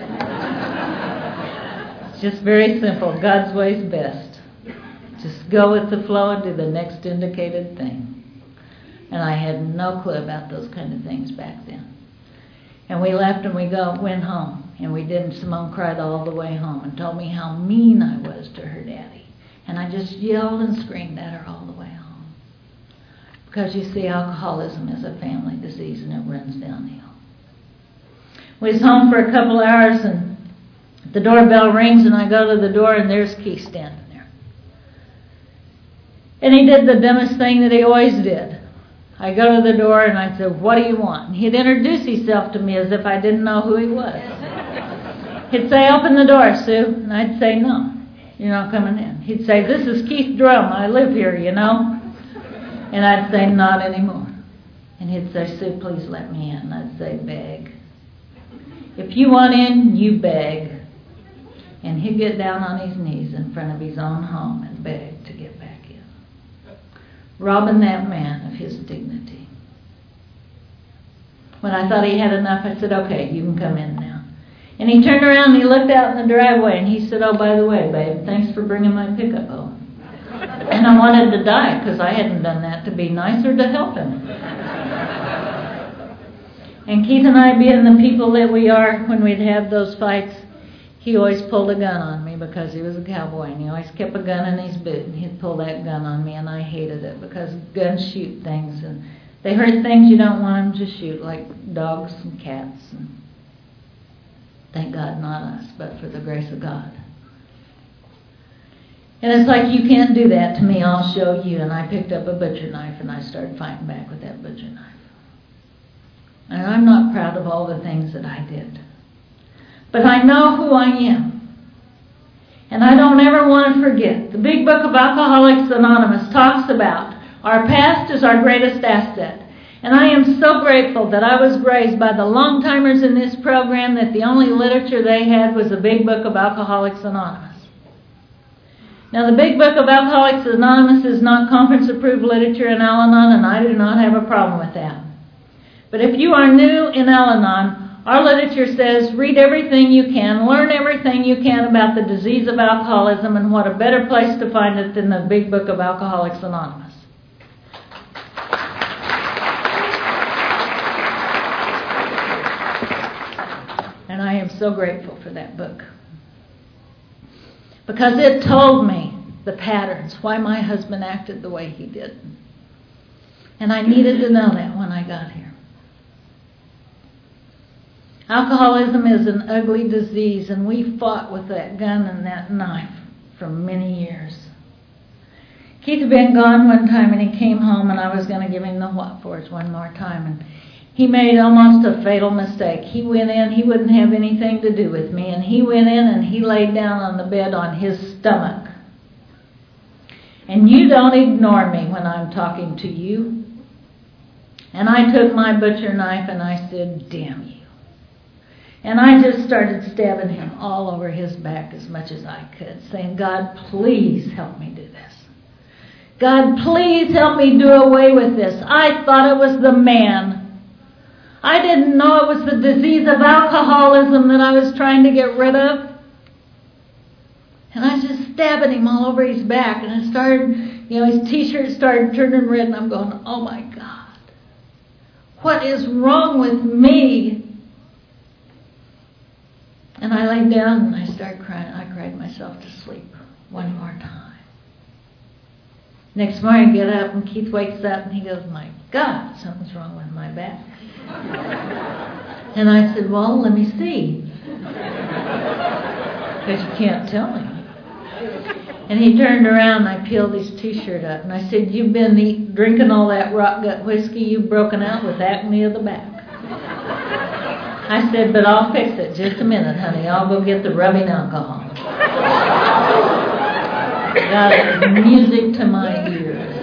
It's just very simple. God's way is best. Just go with the flow and do the next indicated thing. And I had no clue about those kind of things back then. And we left and we go went home. And we didn't. Simone cried all the way home and told me how mean I was to her daddy. And I just yelled and screamed at her all the way home. Because you see, alcoholism is a family disease and it runs downhill. We was home for a couple hours and the doorbell rings and I go to the door and there's Keith standing there. And he did the dumbest thing that he always did. I go to the door and I said, what do you want? And he'd introduce himself to me as if I didn't know who he was. He'd say, open the door, Sue. And I'd say, no, you're not coming in. He'd say, this is Keith Drum. I live here, you know. And I'd say, not anymore. And he'd say, Sue, please let me in. And I'd say, beg. If you want in, you beg. And he'd get down on his knees in front of his own home and beg to get back in. Robbing that man of his dignity. When I thought he had enough, I said, okay, you can come in now. And he turned around and he looked out in the driveway and he said, oh, by the way, babe, thanks for bringing my pickup home. And I wanted to die because I hadn't done that to be nice or to help him. And Keith and I, being the people that we are when we'd have those fights, he always pulled a gun on me because he was a cowboy, and he always kept a gun in his boot, and he'd pull that gun on me, and I hated it because guns shoot things, and they hurt things you don't want them to shoot, like dogs and cats. And thank God not us, but for the grace of God. And it's like, you can't do that to me, I'll show you. And I picked up a butcher knife and I started fighting back with that butcher knife. And I'm not proud of all the things that I did. But I know who I am. And I don't ever want to forget. The Big Book of Alcoholics Anonymous talks about our past is our greatest asset. And I am so grateful that I was raised by the long-timers in this program that the only literature they had was the Big Book of Alcoholics Anonymous. Now, the Big Book of Alcoholics Anonymous is not conference-approved literature in Al-Anon, and I do not have a problem with that. But if you are new in Al-Anon, our literature says read everything you can, learn everything you can about the disease of alcoholism, and what a better place to find it than the Big Book of Alcoholics Anonymous. And I am so grateful for that book. Because it told me the patterns, why my husband acted the way he did. And I needed to know that when I got here. Alcoholism is an ugly disease, and we fought with that gun and that knife for many years. Keith had been gone one time, and he came home, and I was going to give him the what fors one more time. And he made almost a fatal mistake. He went in, he wouldn't have anything to do with me, and he went in and he laid down on the bed on his stomach. And you don't ignore me when I'm talking to you. And I took my butcher knife and I said, damn you. And I just started stabbing him all over his back as much as I could, saying, God, please help me do this. God, please help me do away with this. I thought it was the man. I didn't know it was the disease of alcoholism that I was trying to get rid of. And I was just stabbing him all over his back. And it started, you know, his t-shirt started turning red. And I'm going, oh my God. What is wrong with me? And I laid down and I started crying. I cried myself to sleep one more time. Next morning I get up and Keith wakes up and he goes, my God, something's wrong with my back. And I said, well, let me see. Because you can't tell me. And he turned around and I peeled his t-shirt up and I said, you've been eat, drinking all that rock gut whiskey, you've broken out with acne of the back. I said, but I'll fix it. Just a minute, honey. I'll go get the rubbing alcohol. Got music to my ears.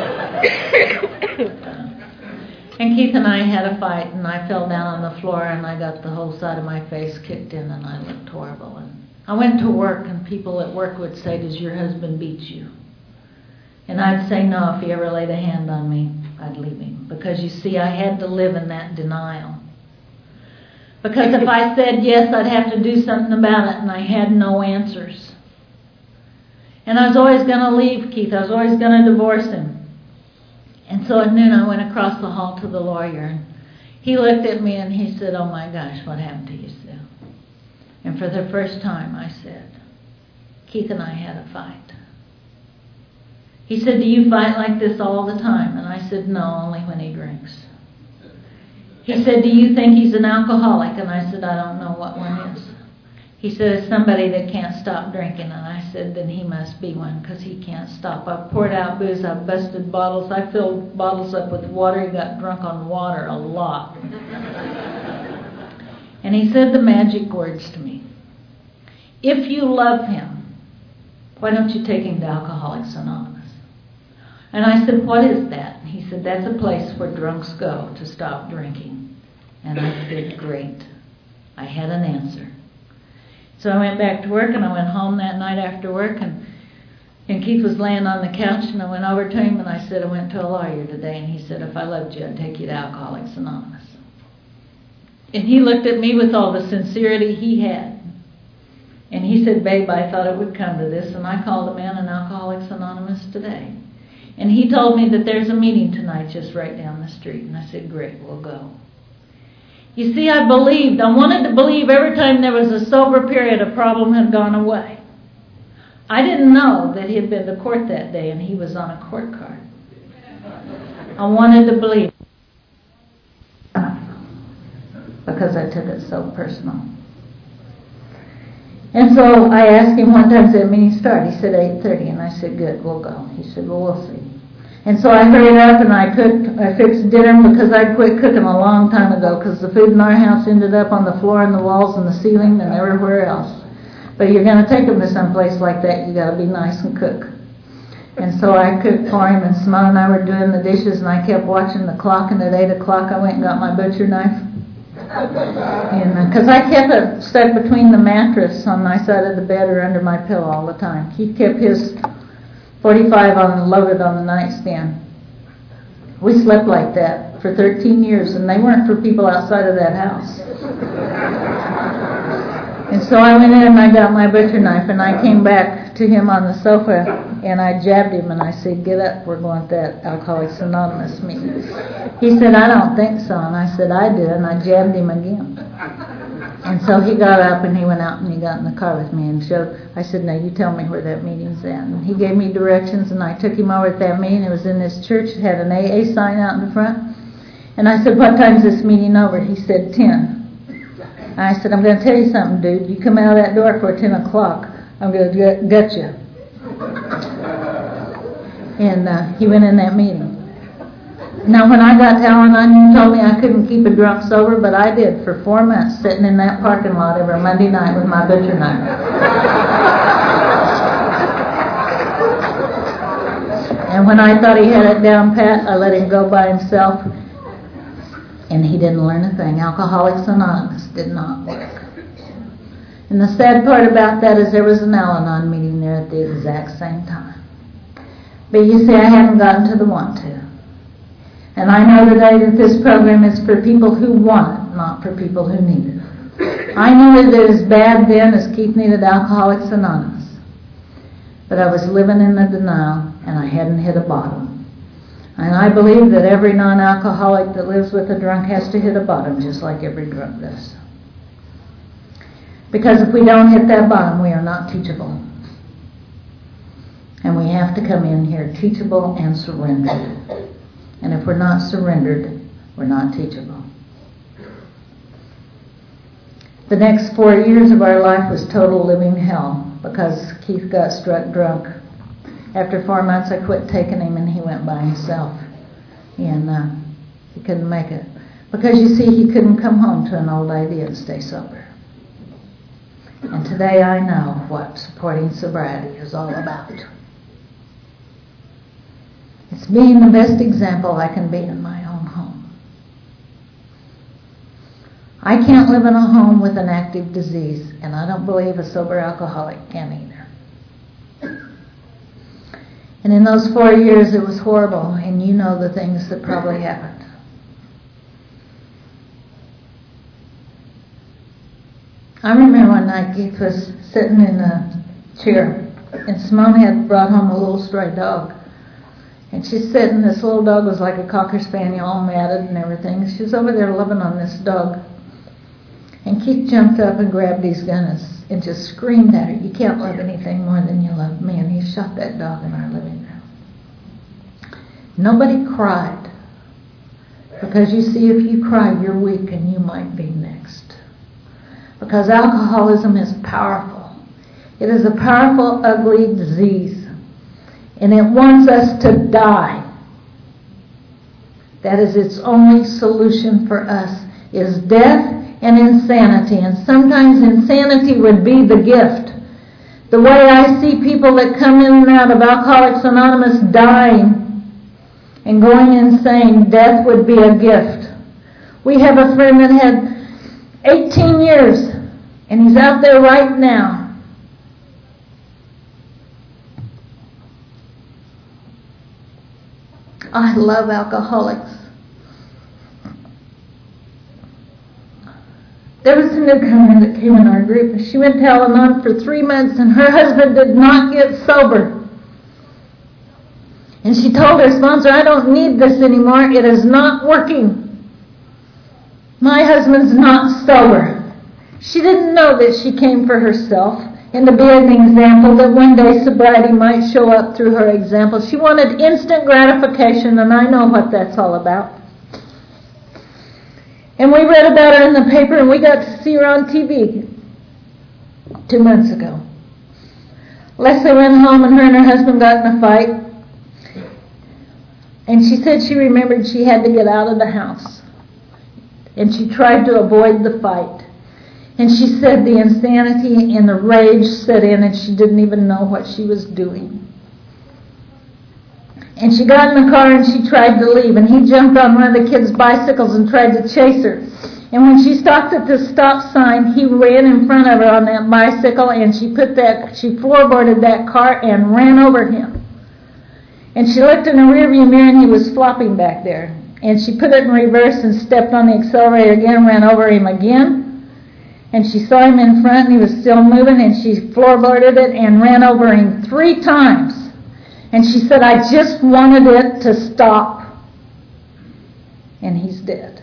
And Keith and I had a fight, and I fell down on the floor, and I got the whole side of my face kicked in, and I looked horrible. And I went to work, and people at work would say, does your husband beat you? And I'd say, no, if he ever laid a hand on me, I'd leave him. Because, you see, I had to live in that denial. Because if I said yes, I'd have to do something about it, and I had no answers. And I was always going to leave Keith. I was always going to divorce him. And so at noon, I went across the hall to the lawyer, and he looked at me and he said, oh my gosh, what happened to you, Sue? And for the first time, I said, Keith and I had a fight. He said, do you fight like this all the time? And I said, no, only when he drinks. He said, do you think he's an alcoholic? And I said, I don't know what one is. He said, it's somebody that can't stop drinking. And I said, then he must be one, because he can't stop. I've poured out booze, I've busted bottles, I filled bottles up with water. He got drunk on water a lot. And he said the magic words to me. If you love him, why don't you take him to Alcoholics Anonymous? And I said, what is that? And he said, that's a place where drunks go to stop drinking. And I said, great. I had an answer. So I went back to work, and I went home that night after work, and, and Keith was laying on the couch, and I went over to him, and I said, I went to a lawyer today, and he said, if I loved you, I'd take you to Alcoholics Anonymous. And he looked at me with all the sincerity he had. And he said, babe, I thought it would come to this, and I called a man in Alcoholics Anonymous today. And he told me that there's a meeting tonight just right down the street. And I said, great, we'll go. You see, I believed. I wanted to believe every time there was a sober period, a problem had gone away. I didn't know that he had been to court that day and he was on a court card. I wanted to believe. Because I took it so personal. And so I asked him one time, said, meeting start? He said eight thirty, and I said, good, we'll go. He said, well, we'll see. And so I hurried up and I cooked, I fixed dinner because I quit cooking a long time ago because the food in our house ended up on the floor and the walls and the ceiling and everywhere else. But you're going to take them to some place like that, you got to be nice and cook. And so I cooked for him, and Simone and I were doing the dishes, and I kept watching the clock, and at eight o'clock I went and got my butcher knife. And because uh, I kept it stuck between the mattress on my side of the bed or under my pillow all the time. He kept his forty-five on loaded on the nightstand. We slept like that for thirteen years, and they weren't for people outside of that house. And so I went in and I got my butcher knife, and I came back to him on the sofa, and I jabbed him, and I said, get up, we're going to that Alcoholics Anonymous meeting. He said, I don't think so. And I said, I did, and I jabbed him again. And so he got up, and he went out, and he got in the car with me and showed. I said, now you tell me where that meeting's at. And he gave me directions, and I took him over at that meeting. It was in this church. It had an A A sign out in the front. And I said, what time's this meeting over? He said, ten. And I said, I'm going to tell you something, dude. You come out of that door before ten o'clock, I'm going to gut you. And uh, he went in that meeting. Now, when I got to Al-Anon, you told me I couldn't keep a drunk sober, but I did for four months, sitting in that parking lot every Monday night with my butcher knife. And when I thought he had it down pat, I let him go by himself, and he didn't learn a thing. Alcoholics Anonymous did not work. And the sad part about that is there was an Al-Anon meeting there at the exact same time. But you see, I haven't gotten to the want to. And I know today that this program is for people who want it, not for people who need it. I knew it as bad then as Keith needed Alcoholics Anonymous. But I was living in the denial, and I hadn't hit a bottom. And I believe that every non-alcoholic that lives with a drunk has to hit a bottom, just like every drunk does. Because if we don't hit that bottom, we are not teachable. And we have to come in here teachable and surrendered. And if we're not surrendered, we're not teachable. The next four years of our life was total living hell because Keith got struck drunk. After four months, I quit taking him, and he went by himself. And uh, he couldn't make it. Because, you see, he couldn't come home to an old idea and stay sober. And today I know what supporting sobriety is all about. It's being the best example I can be in my own home. I can't live in a home with an active disease, and I don't believe a sober alcoholic can either. And in those four years, it was horrible, and you know the things that probably happened. I remember one night Keith was sitting in a chair, and Simone had brought home a little stray dog. And she's sitting, this little dog was like a Cocker Spaniel, all matted and everything. She was over there loving on this dog. And Keith jumped up and grabbed his gun and just screamed at her, you can't love anything more than you love me. And he shot that dog in our living room. Nobody cried. Because you see, if you cry, you're weak and you might be next. Because alcoholism is powerful. It is a powerful, ugly disease. And it wants us to die. That is its only solution for us, is death and insanity. And sometimes insanity would be the gift. The way I see people that come in and out of Alcoholics Anonymous dying and going insane, death would be a gift. We have a friend that had eighteen years, and he's out there right now. I love alcoholics. There was a newcomer that came in our group, and she went to Al-Anon for three months, and her husband did not get sober. And she told her sponsor, I don't need this anymore. It is not working. My husband's not sober. She didn't know that she came for herself and to be an example, that one day sobriety might show up through her example. She wanted instant gratification, and I know what that's all about. And we read about her in the paper, and we got to see her on T V. two months ago. Leslie went home and her and her husband got in a fight. And she said she remembered she had to get out of the house. And she tried to avoid the fight. And she said the insanity and the rage set in and she didn't even know what she was doing. And she got in the car and she tried to leave. And he jumped on one of the kids' bicycles and tried to chase her. And when she stopped at the stop sign, he ran in front of her on that bicycle and she put that, she floorboarded that car and ran over him. And she looked in the rearview mirror and he was flopping back there. And she put it in reverse and stepped on the accelerator again, ran over him again. And she saw him in front and he was still moving and she floorboarded it and ran over him three times. And she said, I just wanted it to stop. And he's dead.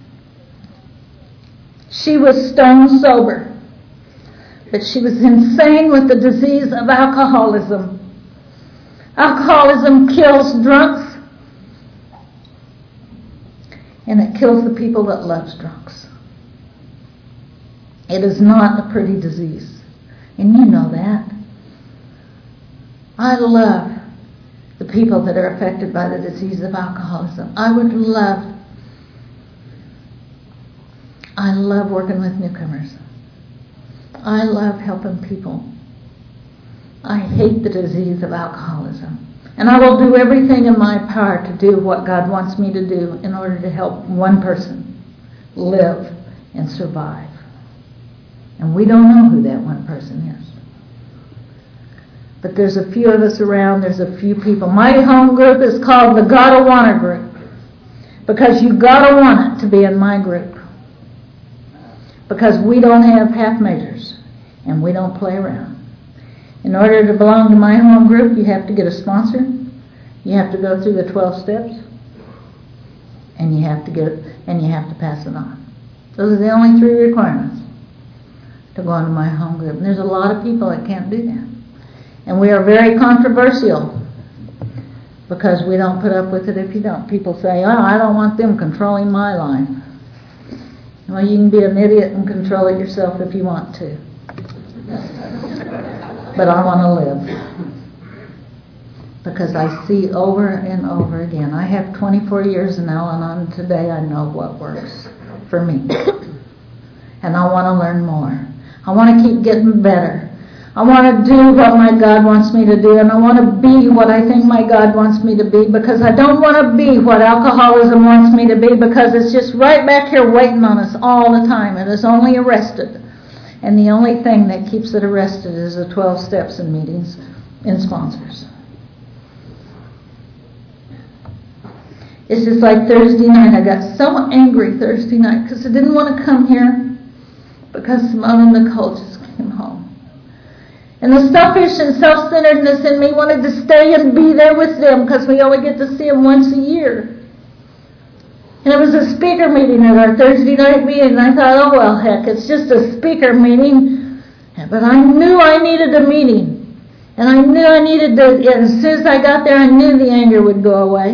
She was stone sober. But she was insane with the disease of alcoholism. Alcoholism kills drunks. And it kills the people that loves drunks. It is not a pretty disease. And you know that. I love the people that are affected by the disease of alcoholism. I would love, I love working with newcomers. I love helping people. I hate the disease of alcoholism. And I will do everything in my power to do what God wants me to do in order to help one person live and survive. And we don't know who that one person is. But there's a few of us around, there's a few people. My home group is called the Gotta Wanna group. Because you gotta want it to be in my group. Because we don't have half measures. And we don't play around. In order to belong to my home group, you have to get a sponsor. You have to go through the twelve steps. And you have to get and you have to pass it on. Those are the only three requirements to go into my home group. And there's a lot of people that can't do that. And we are very controversial because we don't put up with it if you don't. People say, oh, I don't want them controlling my life. Well, you can be an idiot and control it yourself if you want to. But I want to live. Because I see over and over again. I have twenty-four years in Al-Anon. Today I know what works for me. And I want to learn more. I want to keep getting better. I want to do what my God wants me to do, and I want to be what I think my God wants me to be, because I don't want to be what alcoholism wants me to be, because it's just right back here waiting on us all the time. It is only arrested. And the only thing that keeps it arrested is the twelve steps and meetings and sponsors. It's just like Thursday night. I got so angry Thursday night because I didn't want to come here because Simone and Nicole just came home. And the selfish and self-centeredness in me wanted to stay and be there with them because we only get to see them once a year. And it was a speaker meeting at our Thursday night meeting, and I thought, oh, well, heck, it's just a speaker meeting. But I knew I needed a meeting. And I knew I needed to, and as soon as I got there, I knew the anger would go away.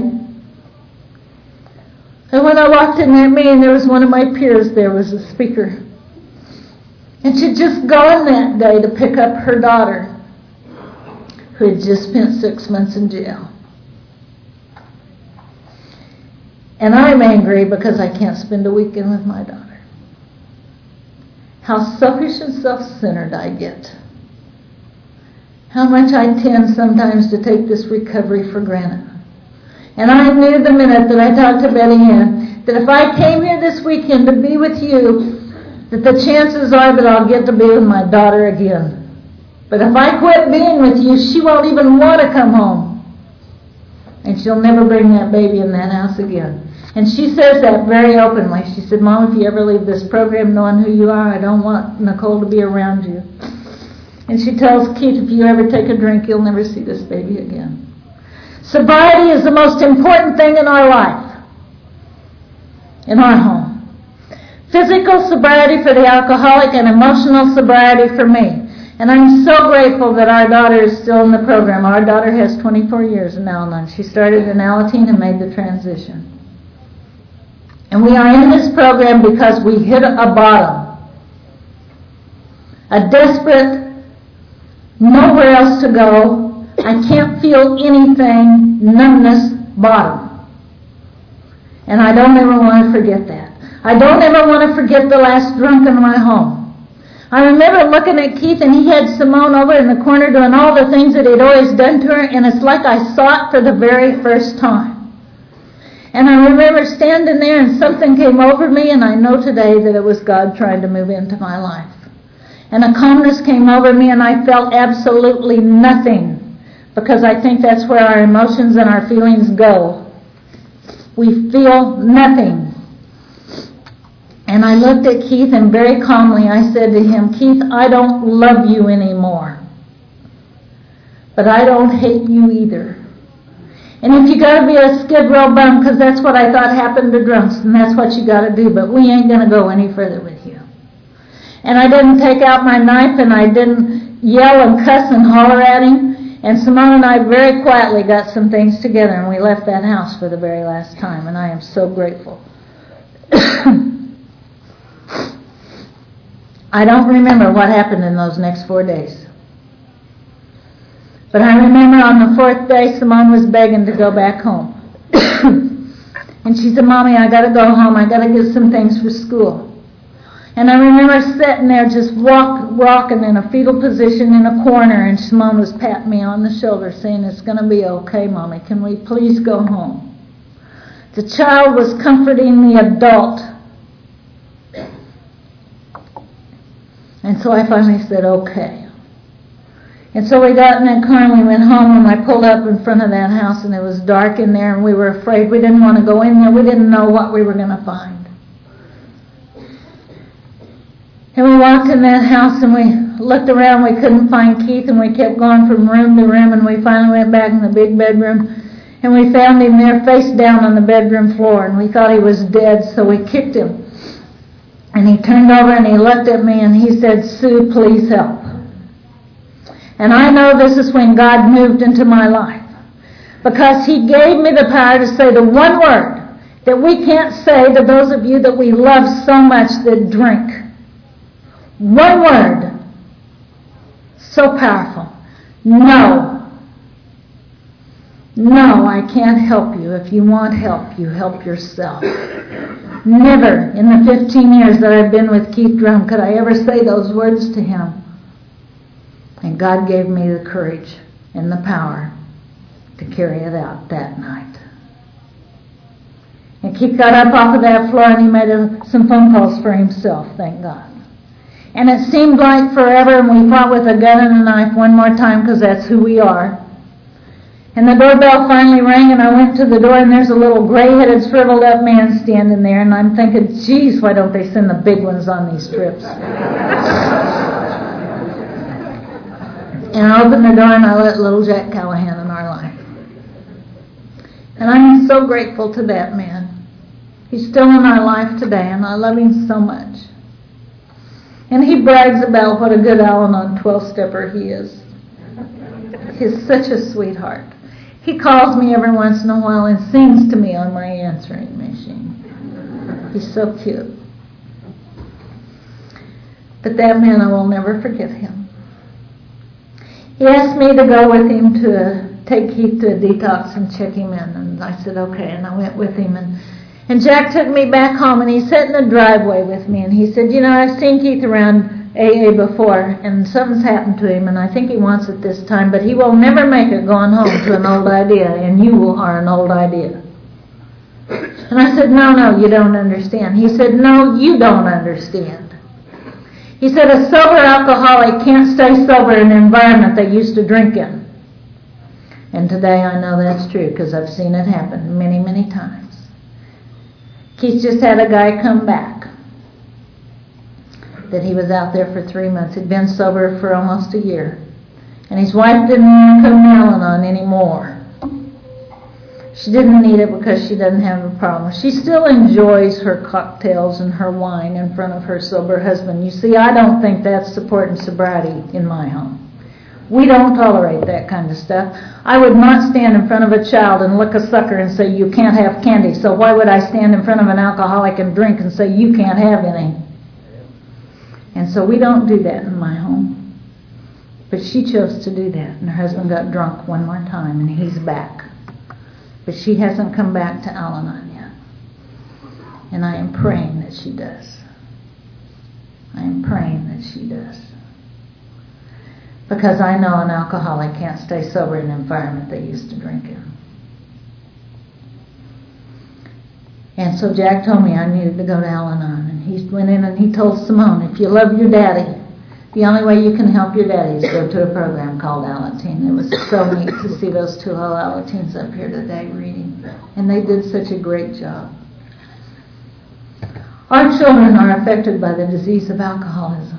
And when I walked in that meeting, there was one of my peers there was a speaker. And she'd just gone that day to pick up her daughter, who had just spent six months in jail. And I'm angry because I can't spend a weekend with my daughter. How selfish and self-centered I get. How much I tend sometimes to take this recovery for granted. And I knew the minute that I talked to Betty Ann that if I came here this weekend to be with you, that the chances are that I'll get to be with my daughter again. But if I quit being with you, she won't even want to come home. And she'll never bring that baby in that house again. And she says that very openly. She said, Mom, if you ever leave this program knowing who you are, I don't want Nicole to be around you. And she tells Keith, if you ever take a drink, you'll never see this baby again. Sobriety is the most important thing in our life, in our home. Physical sobriety for the alcoholic and emotional sobriety for me. And I'm so grateful that our daughter is still in the program. Our daughter has twenty-four years in Al-Anon. She started in Alateen and made the transition. And we are in this program because we hit a bottom. a desperate, nowhere else to go, I can't feel anything, numbness, bottom. And I don't ever want to forget that. I don't ever want to forget the last drunk in my home. I remember looking at Keith, and he had Simone over in the corner doing all the things that he'd always done to her, and it's like I saw it for the very first time. And I remember standing there, and something came over me, and I know today that it was God trying to move into my life. And a calmness came over me, and I felt absolutely nothing, because I think that's where our emotions and our feelings go. We feel nothing. And I looked at Keith, and very calmly I said to him, Keith, I don't love you anymore. But I don't hate you either. And if you got to be a skid row bum, because that's what I thought happened to drunks, and that's what you got to do, but we ain't going to go any further with you. And I didn't take out my knife, and I didn't yell and cuss and holler at him. And Simone and I very quietly got some things together, and we left that house for the very last time, and I am so grateful. I don't remember what happened in those next four days. But I remember on the fourth day, Simone was begging to go back home. And she said, Mommy, I got to go home. I got to get some things for school. And I remember sitting there just walk, rocking in a fetal position in a corner, and Simone was patting me on the shoulder saying, it's going to be okay, Mommy. Can we please go home? The child was comforting the adult. And so I finally said, okay. And so we got in that car and we went home, and I pulled up in front of that house, and it was dark in there, and we were afraid. We didn't want to go in there. We didn't know what we were going to find. And we walked in that house, and we looked around. We couldn't find Keith, and we kept going from room to room, and we finally went back in the big bedroom, and we found him there face down on the bedroom floor, and we thought he was dead, so we kicked him. And he turned over and he looked at me and he said, Sue, please help. And I know this is when God moved into my life, because he gave me the power to say the one word that we can't say to those of you that we love so much that drink. One word. So powerful. No. No, I can't help you. If you want help, you help yourself. Never in the fifteen years that I've been with Keith Drum could I ever say those words to him. And God gave me the courage and the power to carry it out that night. And Keith got up off of that floor and he made a, some phone calls for himself, thank God. And it seemed like forever, and we fought with a gun and a knife one more time because that's who we are. And the doorbell finally rang, and I went to the door, and there's a little gray-headed, shriveled-up man standing there, and I'm thinking, geez, why don't they send the big ones on these trips? And I opened the door, and I let little Jack Callahan in our life. And I'm so grateful to that man. He's still in our life today, and I love him so much. And he brags about what a good Al-Anon twelve-stepper he is. He's such a sweetheart. He calls me every once in a while and sings to me on my answering machine. He's so cute. But that man, I will never forget him. He asked me to go with him to take Keith to a detox and check him in. And I said, okay. And I went with him. And, and Jack took me back home, and he sat in the driveway with me. And he said, you know, I've seen Keith around A A before, and something's happened to him, and I think he wants it this time, but he will never make it going home to an old idea, and you are an old idea. And I said, no, no, you don't understand. He said, no, you don't understand. He said, a sober alcoholic can't stay sober in an environment they used to drink in. And today I know that's true, because I've seen it happen many, many times. Keith just had a guy come back that he was out there for three months. He'd been sober for almost a year. And his wife didn't want to come to Al-Anon anymore. She didn't need it because she doesn't have a problem. She still enjoys her cocktails and her wine in front of her sober husband. You see, I don't think that's support and sobriety in my home. We don't tolerate that kind of stuff. I would not stand in front of a child and lick a sucker and say, you can't have candy. So why would I stand in front of an alcoholic and drink and say, you can't have any? And so we don't do that in my home. But she chose to do that, and her husband got drunk one more time, and he's back. But she hasn't come back to Al-Anon yet. And I am praying that she does. I am praying that she does. Because I know an alcoholic can't stay sober in an environment they used to drink in. And so Jack told me I needed to go to Al-Anon. And he went in and he told Simone, if you love your daddy, the only way you can help your daddy is go to a program called Alateen. It was so neat to see those two little Alateens up here today reading. And they did such a great job. Our children are affected by the disease of alcoholism.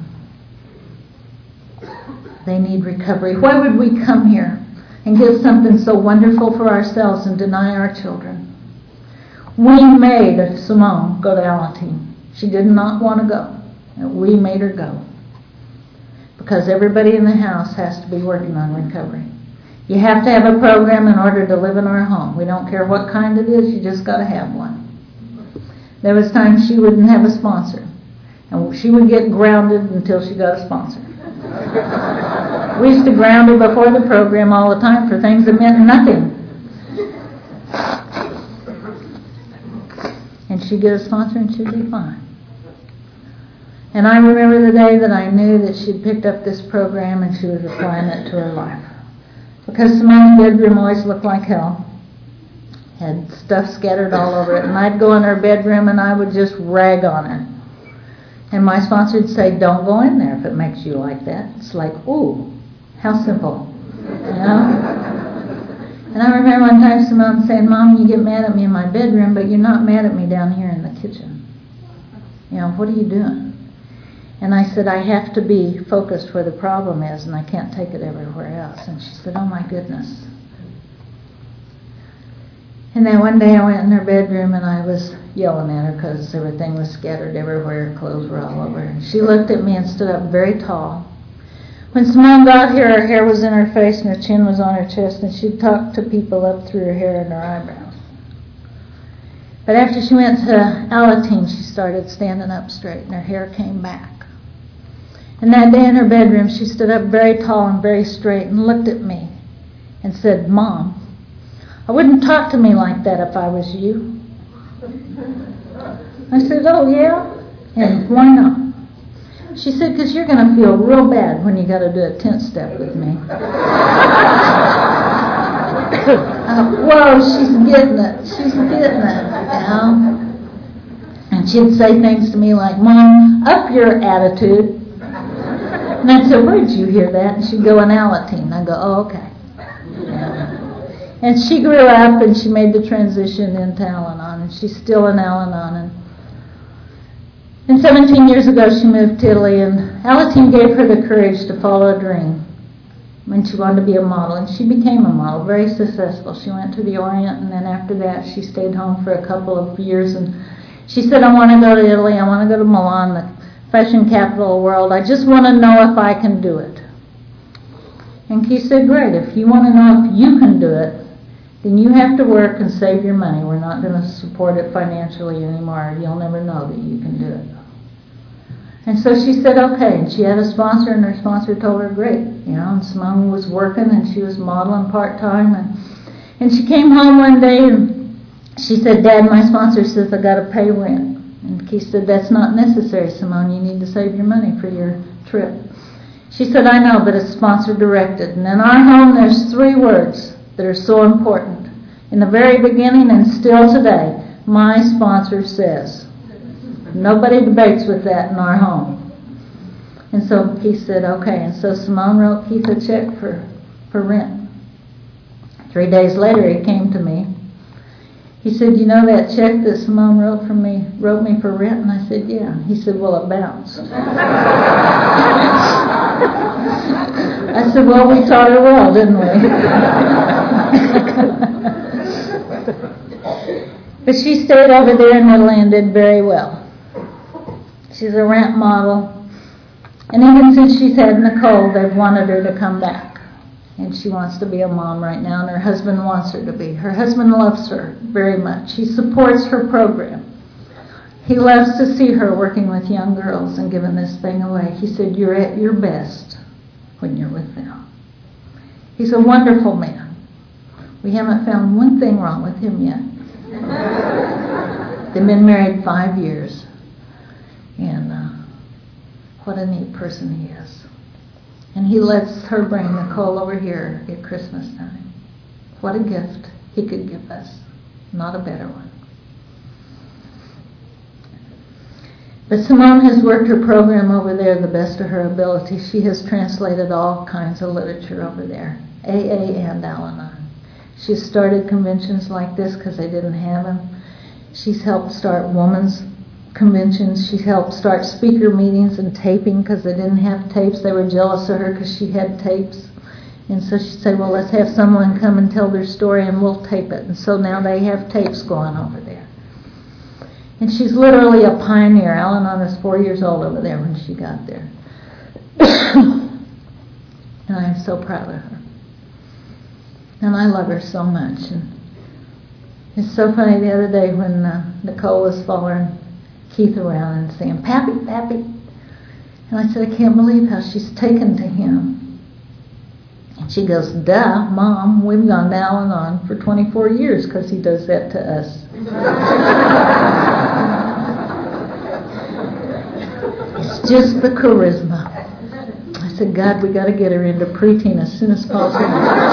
They need recovery. Why would we come here and give something so wonderful for ourselves and deny our children? We made Simone go to Alateen. She did not want to go. And we made her go. Because everybody in the house has to be working on recovery. You have to have a program in order to live in our home. We don't care what kind it is, you just got to have one. There was times she wouldn't have a sponsor. And she would get grounded until she got a sponsor. We used to ground her before the program all the time for things that meant nothing. And she'd get a sponsor and she'd be fine. And I remember the day that I knew that she'd picked up this program and she was applying it to her life. Because Simone's bedroom always looked like hell. Had stuff scattered all over it. And I'd go in her bedroom and I would just rag on her. And my sponsor would say, don't go in there if it makes you like that. It's like, ooh, how simple. You know? And I remember one time Simone saying, Mom, you get mad at me in my bedroom, but you're not mad at me down here in the kitchen. You know, what are you doing? And I said, I have to be focused where the problem is, and I can't take it everywhere else. And she said, oh my goodness. And then one day I went in her bedroom and I was yelling at her because everything was scattered everywhere, clothes were all over. And she looked at me and stood up very tall. When Simone got here, her hair was in her face and her chin was on her chest, and she'd talk to people up through her hair and her eyebrows. But after she went to Alateen, she started standing up straight and her hair came back. And that day in her bedroom, she stood up very tall and very straight and looked at me and said, Mom, I wouldn't talk to me like that if I was you. I said, oh yeah? And why not? She said, because you're going to feel real bad when you got to do a tenth step with me. uh, whoa, she's getting it. She's getting it, you know? And she'd say things to me like, Mom, up your attitude. And I'd say, where'd you hear that? And she'd go, in Alateen. I'd go, oh, okay. Yeah. And she grew up and she made the transition into Al-Anon, and she's still in Al-Anon. And, and seventeen years ago she moved to Italy, and Alateen gave her the courage to follow a dream when she wanted to be a model. And she became a model, very successful. She went to the Orient, and then after that she stayed home for a couple of years. And she said, I want to go to Italy, I want to go to Milan, the fashion capital of the world. I just want to know if I can do it. And Keith said, great, if you want to know if you can do it, then you have to work and save your money. We're not going to support it financially anymore. You'll never know that you can do it. And so she said, okay. And she had a sponsor, and her sponsor told her, great. You know, and Simone was working, and she was modeling part-time. And, and she came home one day, and she said, Dad, my sponsor says I got to pay rent. And Keith said, that's not necessary, Simone. You need to save your money for your trip. She said, I know, but it's sponsor directed. And in our home, there's three words that are so important. In the very beginning and still today, my sponsor says. Nobody debates with that in our home. And so Keith said, okay. And so Simone wrote Keith a check for, for rent. Three days later, he came to me. He said, you know that check that Simone wrote for me, wrote me for rent? And I said, yeah. He said, well, it bounced. I said, well, we taught her well, didn't we? But she stayed over there in Italy and did very well. She's a rent model. And even since she's had Nicole, they've wanted her to come back. And she wants to be a mom right now, and her husband wants her to be. Her husband loves her very much. He supports her program. He loves to see her working with young girls and giving this thing away. He said, you're at your best when you're with them. He's a wonderful man. We haven't found one thing wrong with him yet. They've been married five years. And uh, what a neat person he is. And he lets her bring Nicole over here at Christmas time. What a gift he could give us. Not a better one. But Simone has worked her program over there the best of her ability. She has translated all kinds of literature over there, A A and Al-Anon. She's started conventions like this because they didn't have them. She's helped start women's conventions. She's helped start speaker meetings and taping because they didn't have tapes. They were jealous of her because she had tapes. And so she said, well, let's have someone come and tell their story and we'll tape it. And so now they have tapes going over there. And she's literally a pioneer. Al-Anon is four years old over there when she got there. And I am so proud of her. And I love her so much. And it's so funny, the other day when uh, Nicole was following Keith around and saying, Pappy, Pappy. And I said, I can't believe how she's taken to him. And she goes, duh, Mom, we've gone to Al-Anon for twenty-four years because he does that to us. It's just the charisma. I said, God, we got to get her into preteen as soon as possible.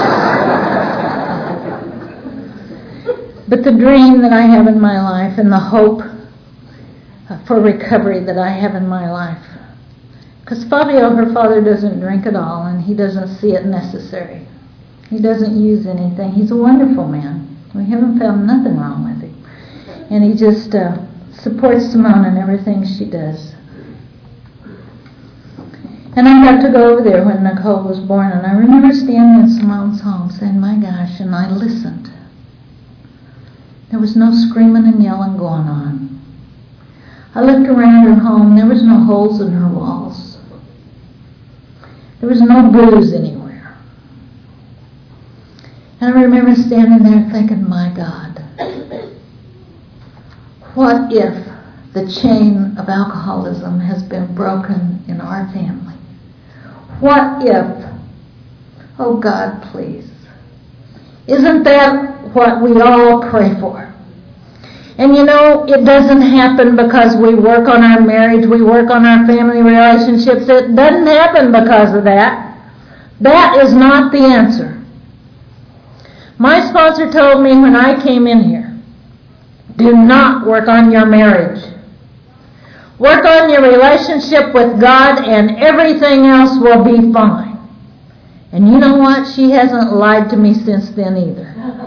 But the dream that I have in my life and the hope for recovery that I have in my life, because Fabio, her father, doesn't drink at all and he doesn't see it necessary. He doesn't use anything. He's a wonderful man. We haven't found nothing wrong with him. And he just uh, supports Simone in everything she does. And I got to go over there when Nicole was born, and I remember standing in Simone's home saying, my gosh, and I listened. There was no screaming and yelling going on. I looked around her home, there was no holes in her walls. There was no bruise anywhere. And I remember standing there thinking, my God, what if the chain of alcoholism has been broken in our family? What if, oh God, please. Isn't that what we all pray for? And you know, it doesn't happen because we work on our marriage, we work on our family relationships. It doesn't happen because of that. That is not the answer. My sponsor told me when I came in here, do not work on your marriage. Work on your relationship with God and everything else will be fine. And you know what? She hasn't lied to me since then either.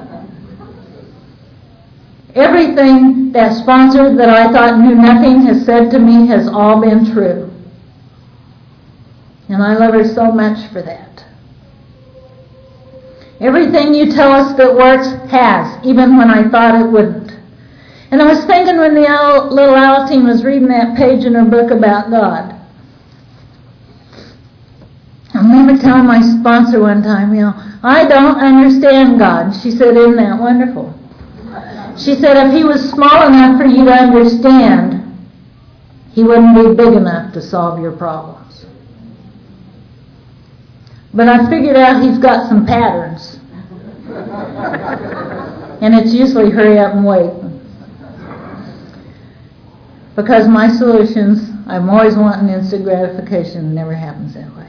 Everything that sponsor that I thought knew nothing has said to me has all been true. And I love her so much for that. Everything you tell us that works has, even when I thought it wouldn't. And I was thinking when the Al, little Alateen was reading that page in her book about God. I remember telling my sponsor one time, you know, I don't understand God. She said, isn't that wonderful? She said, if he was small enough for you to understand, he wouldn't be big enough to solve your problems. But I figured out he's got some patterns. And it's usually hurry up and wait. Because my solutions, I'm always wanting instant gratification. It never happens that way.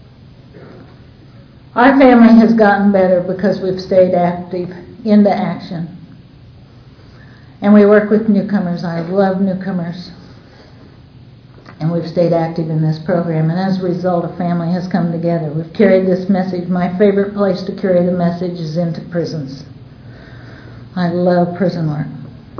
Our family has gotten better because we've stayed active, into action. And we work with newcomers. I love newcomers. And we've stayed active in this program. And as a result, a family has come together. We've carried this message. My favorite place to carry the message is into prisons. I love prison work.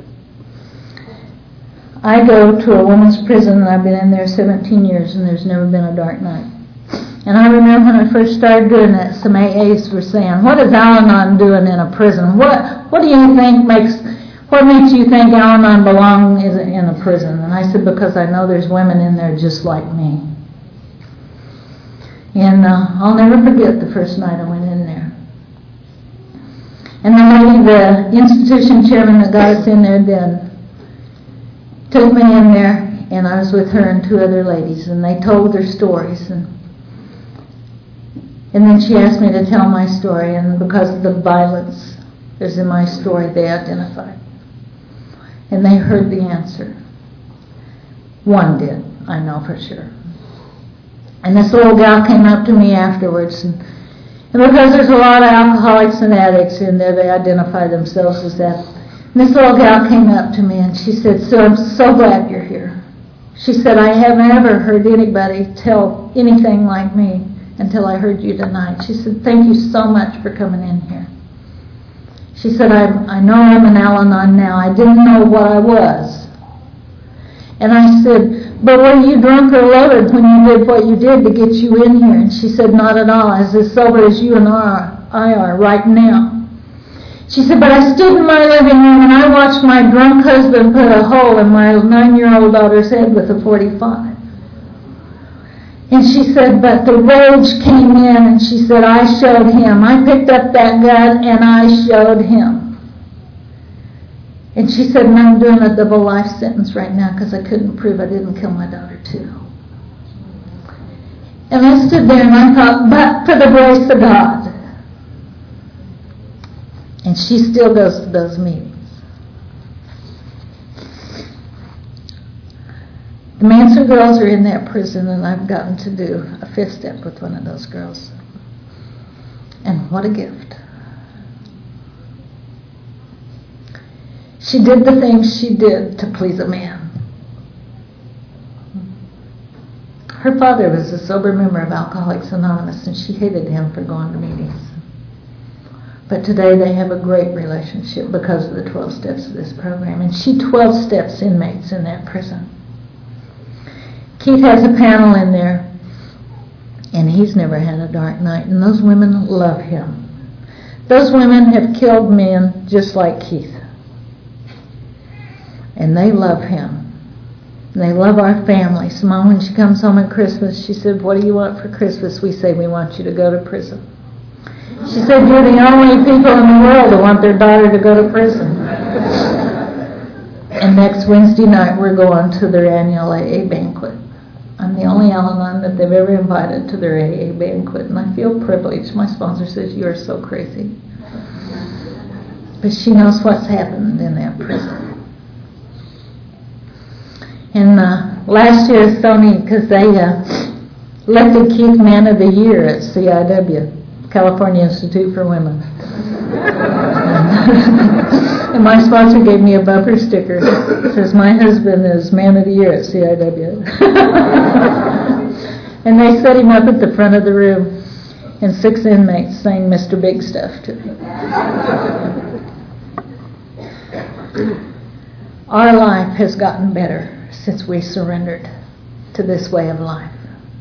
I go to a women's prison, and I've been in there seventeen years, and there's never been a dark night. And I remember when I first started doing that, some A As were saying, what is Al-Anon doing in a prison? What What do you think makes, what makes you think Al-Anon belongs in a prison? And I said, because I know there's women in there just like me. And uh, I'll never forget the first night I went in there. And the lady, the institution chairman that got us in there then, took me in there, and I was with her and two other ladies, and they told their stories. And, and then she asked me to tell my story, and because of the violence that's in my story, they identified. And they heard the answer. One did, I know for sure. And this little gal came up to me afterwards, and, and because there's a lot of alcoholics and addicts in there, they identify themselves as that. And this little gal came up to me and she said, "Sue, I'm so glad you're here." She said, "I haven't ever heard anybody tell anything like me until I heard you tonight." She said, "Thank you so much for coming in here." She said, I, I know I'm an Al-Anon now. I didn't know what I was. And I said, "But were you drunk or loaded when you did what you did to get you in here?" And she said, "Not at all. I was as sober as you and I are right now." She said, "But I stood in my living room and I watched my drunk husband put a hole in my nine-year-old daughter's head with a forty-five. And she said, but the rage came in, and she said, I showed him. I picked up that gun and I showed him." And she said, "And I'm doing a double life sentence right now because I couldn't prove I didn't kill my daughter too." And I stood there and I thought, but for the grace of God. And she still goes to those meetings. The Manson girls are in that prison, and I've gotten to do a fifth step with one of those girls. And what a gift. She did the things she did to please a man. Her father was a sober member of Alcoholics Anonymous, and she hated him for going to meetings. But today they have a great relationship because of the twelve steps of this program. And she twelve steps inmates in that prison. Keith has a panel in there, and he's never had a dark night, and those women love him. Those women have killed men just like Keith. And they love him. And they love our family. Simone, when she comes home at Christmas, she said, "What do you want for Christmas?" We say, "We want you to go to prison." She said, "You're the only people in the world that want their daughter to go to prison." And next Wednesday night, we're going to their annual A A banquet. I'm the only Al-Anon that they've ever invited to their A A banquet, and I feel privileged. My sponsor says, "You are so crazy." But she knows what's happened in that prison. And uh, last year, Sony, because they uh, elected Keith Man of the Year at C I W, California Institute for Women. And my sponsor gave me a bumper sticker. It says, "My husband is Man of the Year at C I W." And they set him up at the front of the room, and six inmates sang Mister Big Stuff to him. Our life has gotten better since we surrendered to this way of life.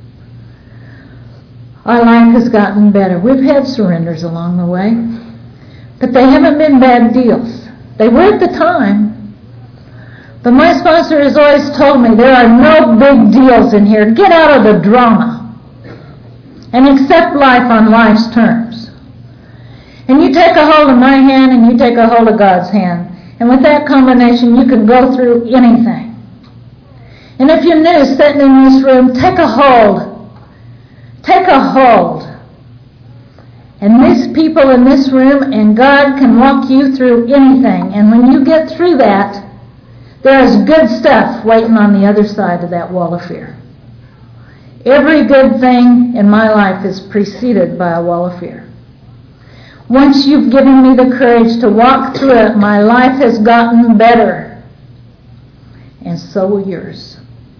Our life has gotten better. We've had surrenders along the way, but they haven't been bad deals. They were at the time. But my sponsor has always told me there are no big deals in here. Get out of the drama and accept life on life's terms. And you take a hold of my hand and you take a hold of God's hand. And with that combination, you can go through anything. And if you're new sitting in this room, take a hold. Take a hold. And these people in this room and God can walk you through anything. And when you get through that, there is good stuff waiting on the other side of that wall of fear. Every good thing in my life is preceded by a wall of fear. Once you've given me the courage to walk through it, my life has gotten better. And so will yours.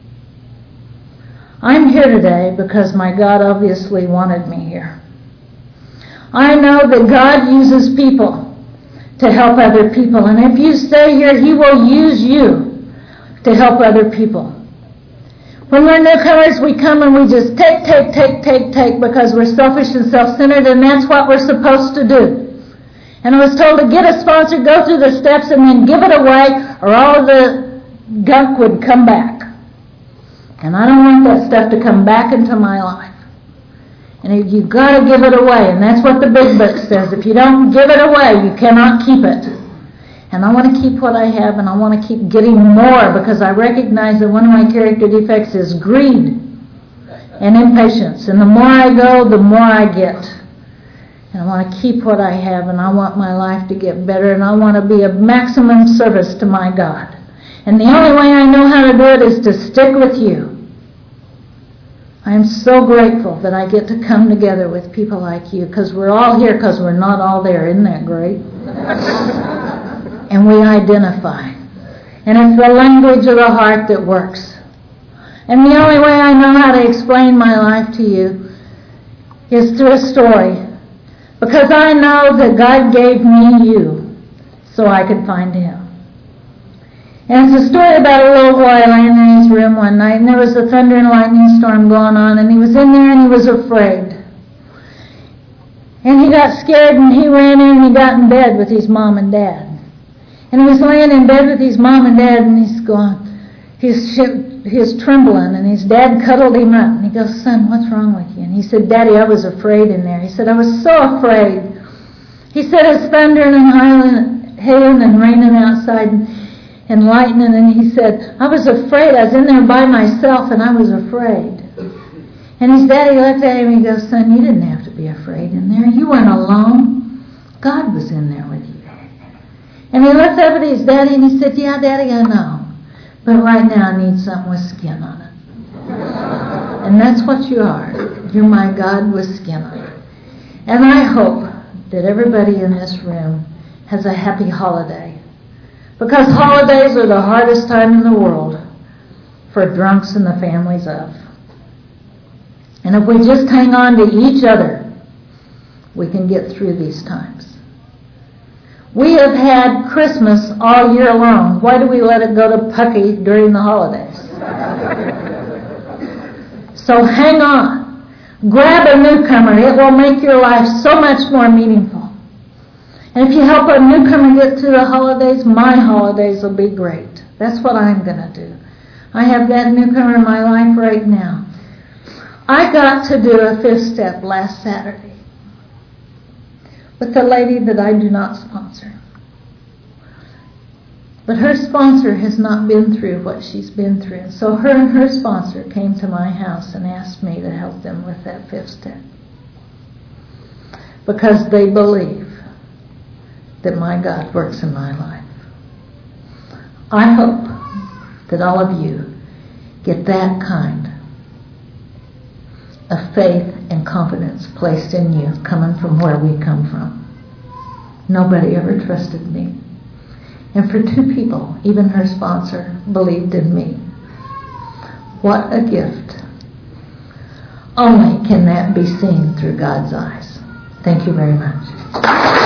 I'm here today because my God obviously wanted me here. I know that God uses people to help other people. And if you stay here, He will use you to help other people. When we're newcomers, we come and we just take, take, take, take, take because we're selfish and self-centered, and that's what we're supposed to do. And I was told to get a sponsor, go through the steps, and then give it away, or all of the gunk would come back. And I don't want that stuff to come back into my life. And you've got to give it away, and that's what the big book says. If you don't give it away, you cannot keep it. And I want to keep what I have, and I want to keep getting more, because I recognize that one of my character defects is greed and impatience. And the more I go, the more I get. And I want to keep what I have, and I want my life to get better, and I want to be of maximum service to my God. And the only way I know how to do it is to stick with you. I am so grateful that I get to come together with people like you, because we're all here because we're not all there. Isn't that great? And we identify. And it's the language of the heart that works. And the only way I know how to explain my life to you is through a story. Because I know that God gave me you so I could find Him. And it's a story about a little boy laying in his room one night, and there was a thunder and lightning storm going on, and he was in there and he was afraid. And he got scared, and he ran in and he got in bed with his mom and dad. And he was laying in bed with his mom and dad, and he's going, he's, he's trembling, and his dad cuddled him up, and he goes, "Son, what's wrong with you?" And he said, "Daddy, I was afraid in there." He said, "I was so afraid." He said, "It's thundering and hailing, hailing and raining outside and, and lightning." And he said, "I was afraid. I was in there by myself, and I was afraid." And his daddy looked at him and he goes, "Son, you didn't have to be afraid in there. You weren't alone. God was in there with you." And he looked up at his daddy and he said, "Yeah, Daddy, I know. But right now I need something with skin on it." And that's what you are. You're my God with skin on it. And I hope that everybody in this room has a happy holiday. Because holidays are the hardest time in the world for drunks and the families of. And if we just hang on to each other, we can get through these times. We have had Christmas all year long. Why do we let it go to pucky during the holidays? So hang on. Grab a newcomer. It will make your life so much more meaningful. And if you help a newcomer get through the holidays, my holidays will be great. That's what I'm going to do. I have that newcomer in my life right now. I got to do a fifth step last Saturday with a lady that I do not sponsor. But her sponsor has not been through what she's been through. So her and her sponsor came to my house and asked me to help them with that fifth step. Because they believe that my God works in my life. I hope that all of you get that kind of faith and confidence placed in you, coming from where we come from. Nobody ever trusted me. And for two people, even her sponsor, believed in me. What a gift. Only can that be seen through God's eyes. Thank you very much.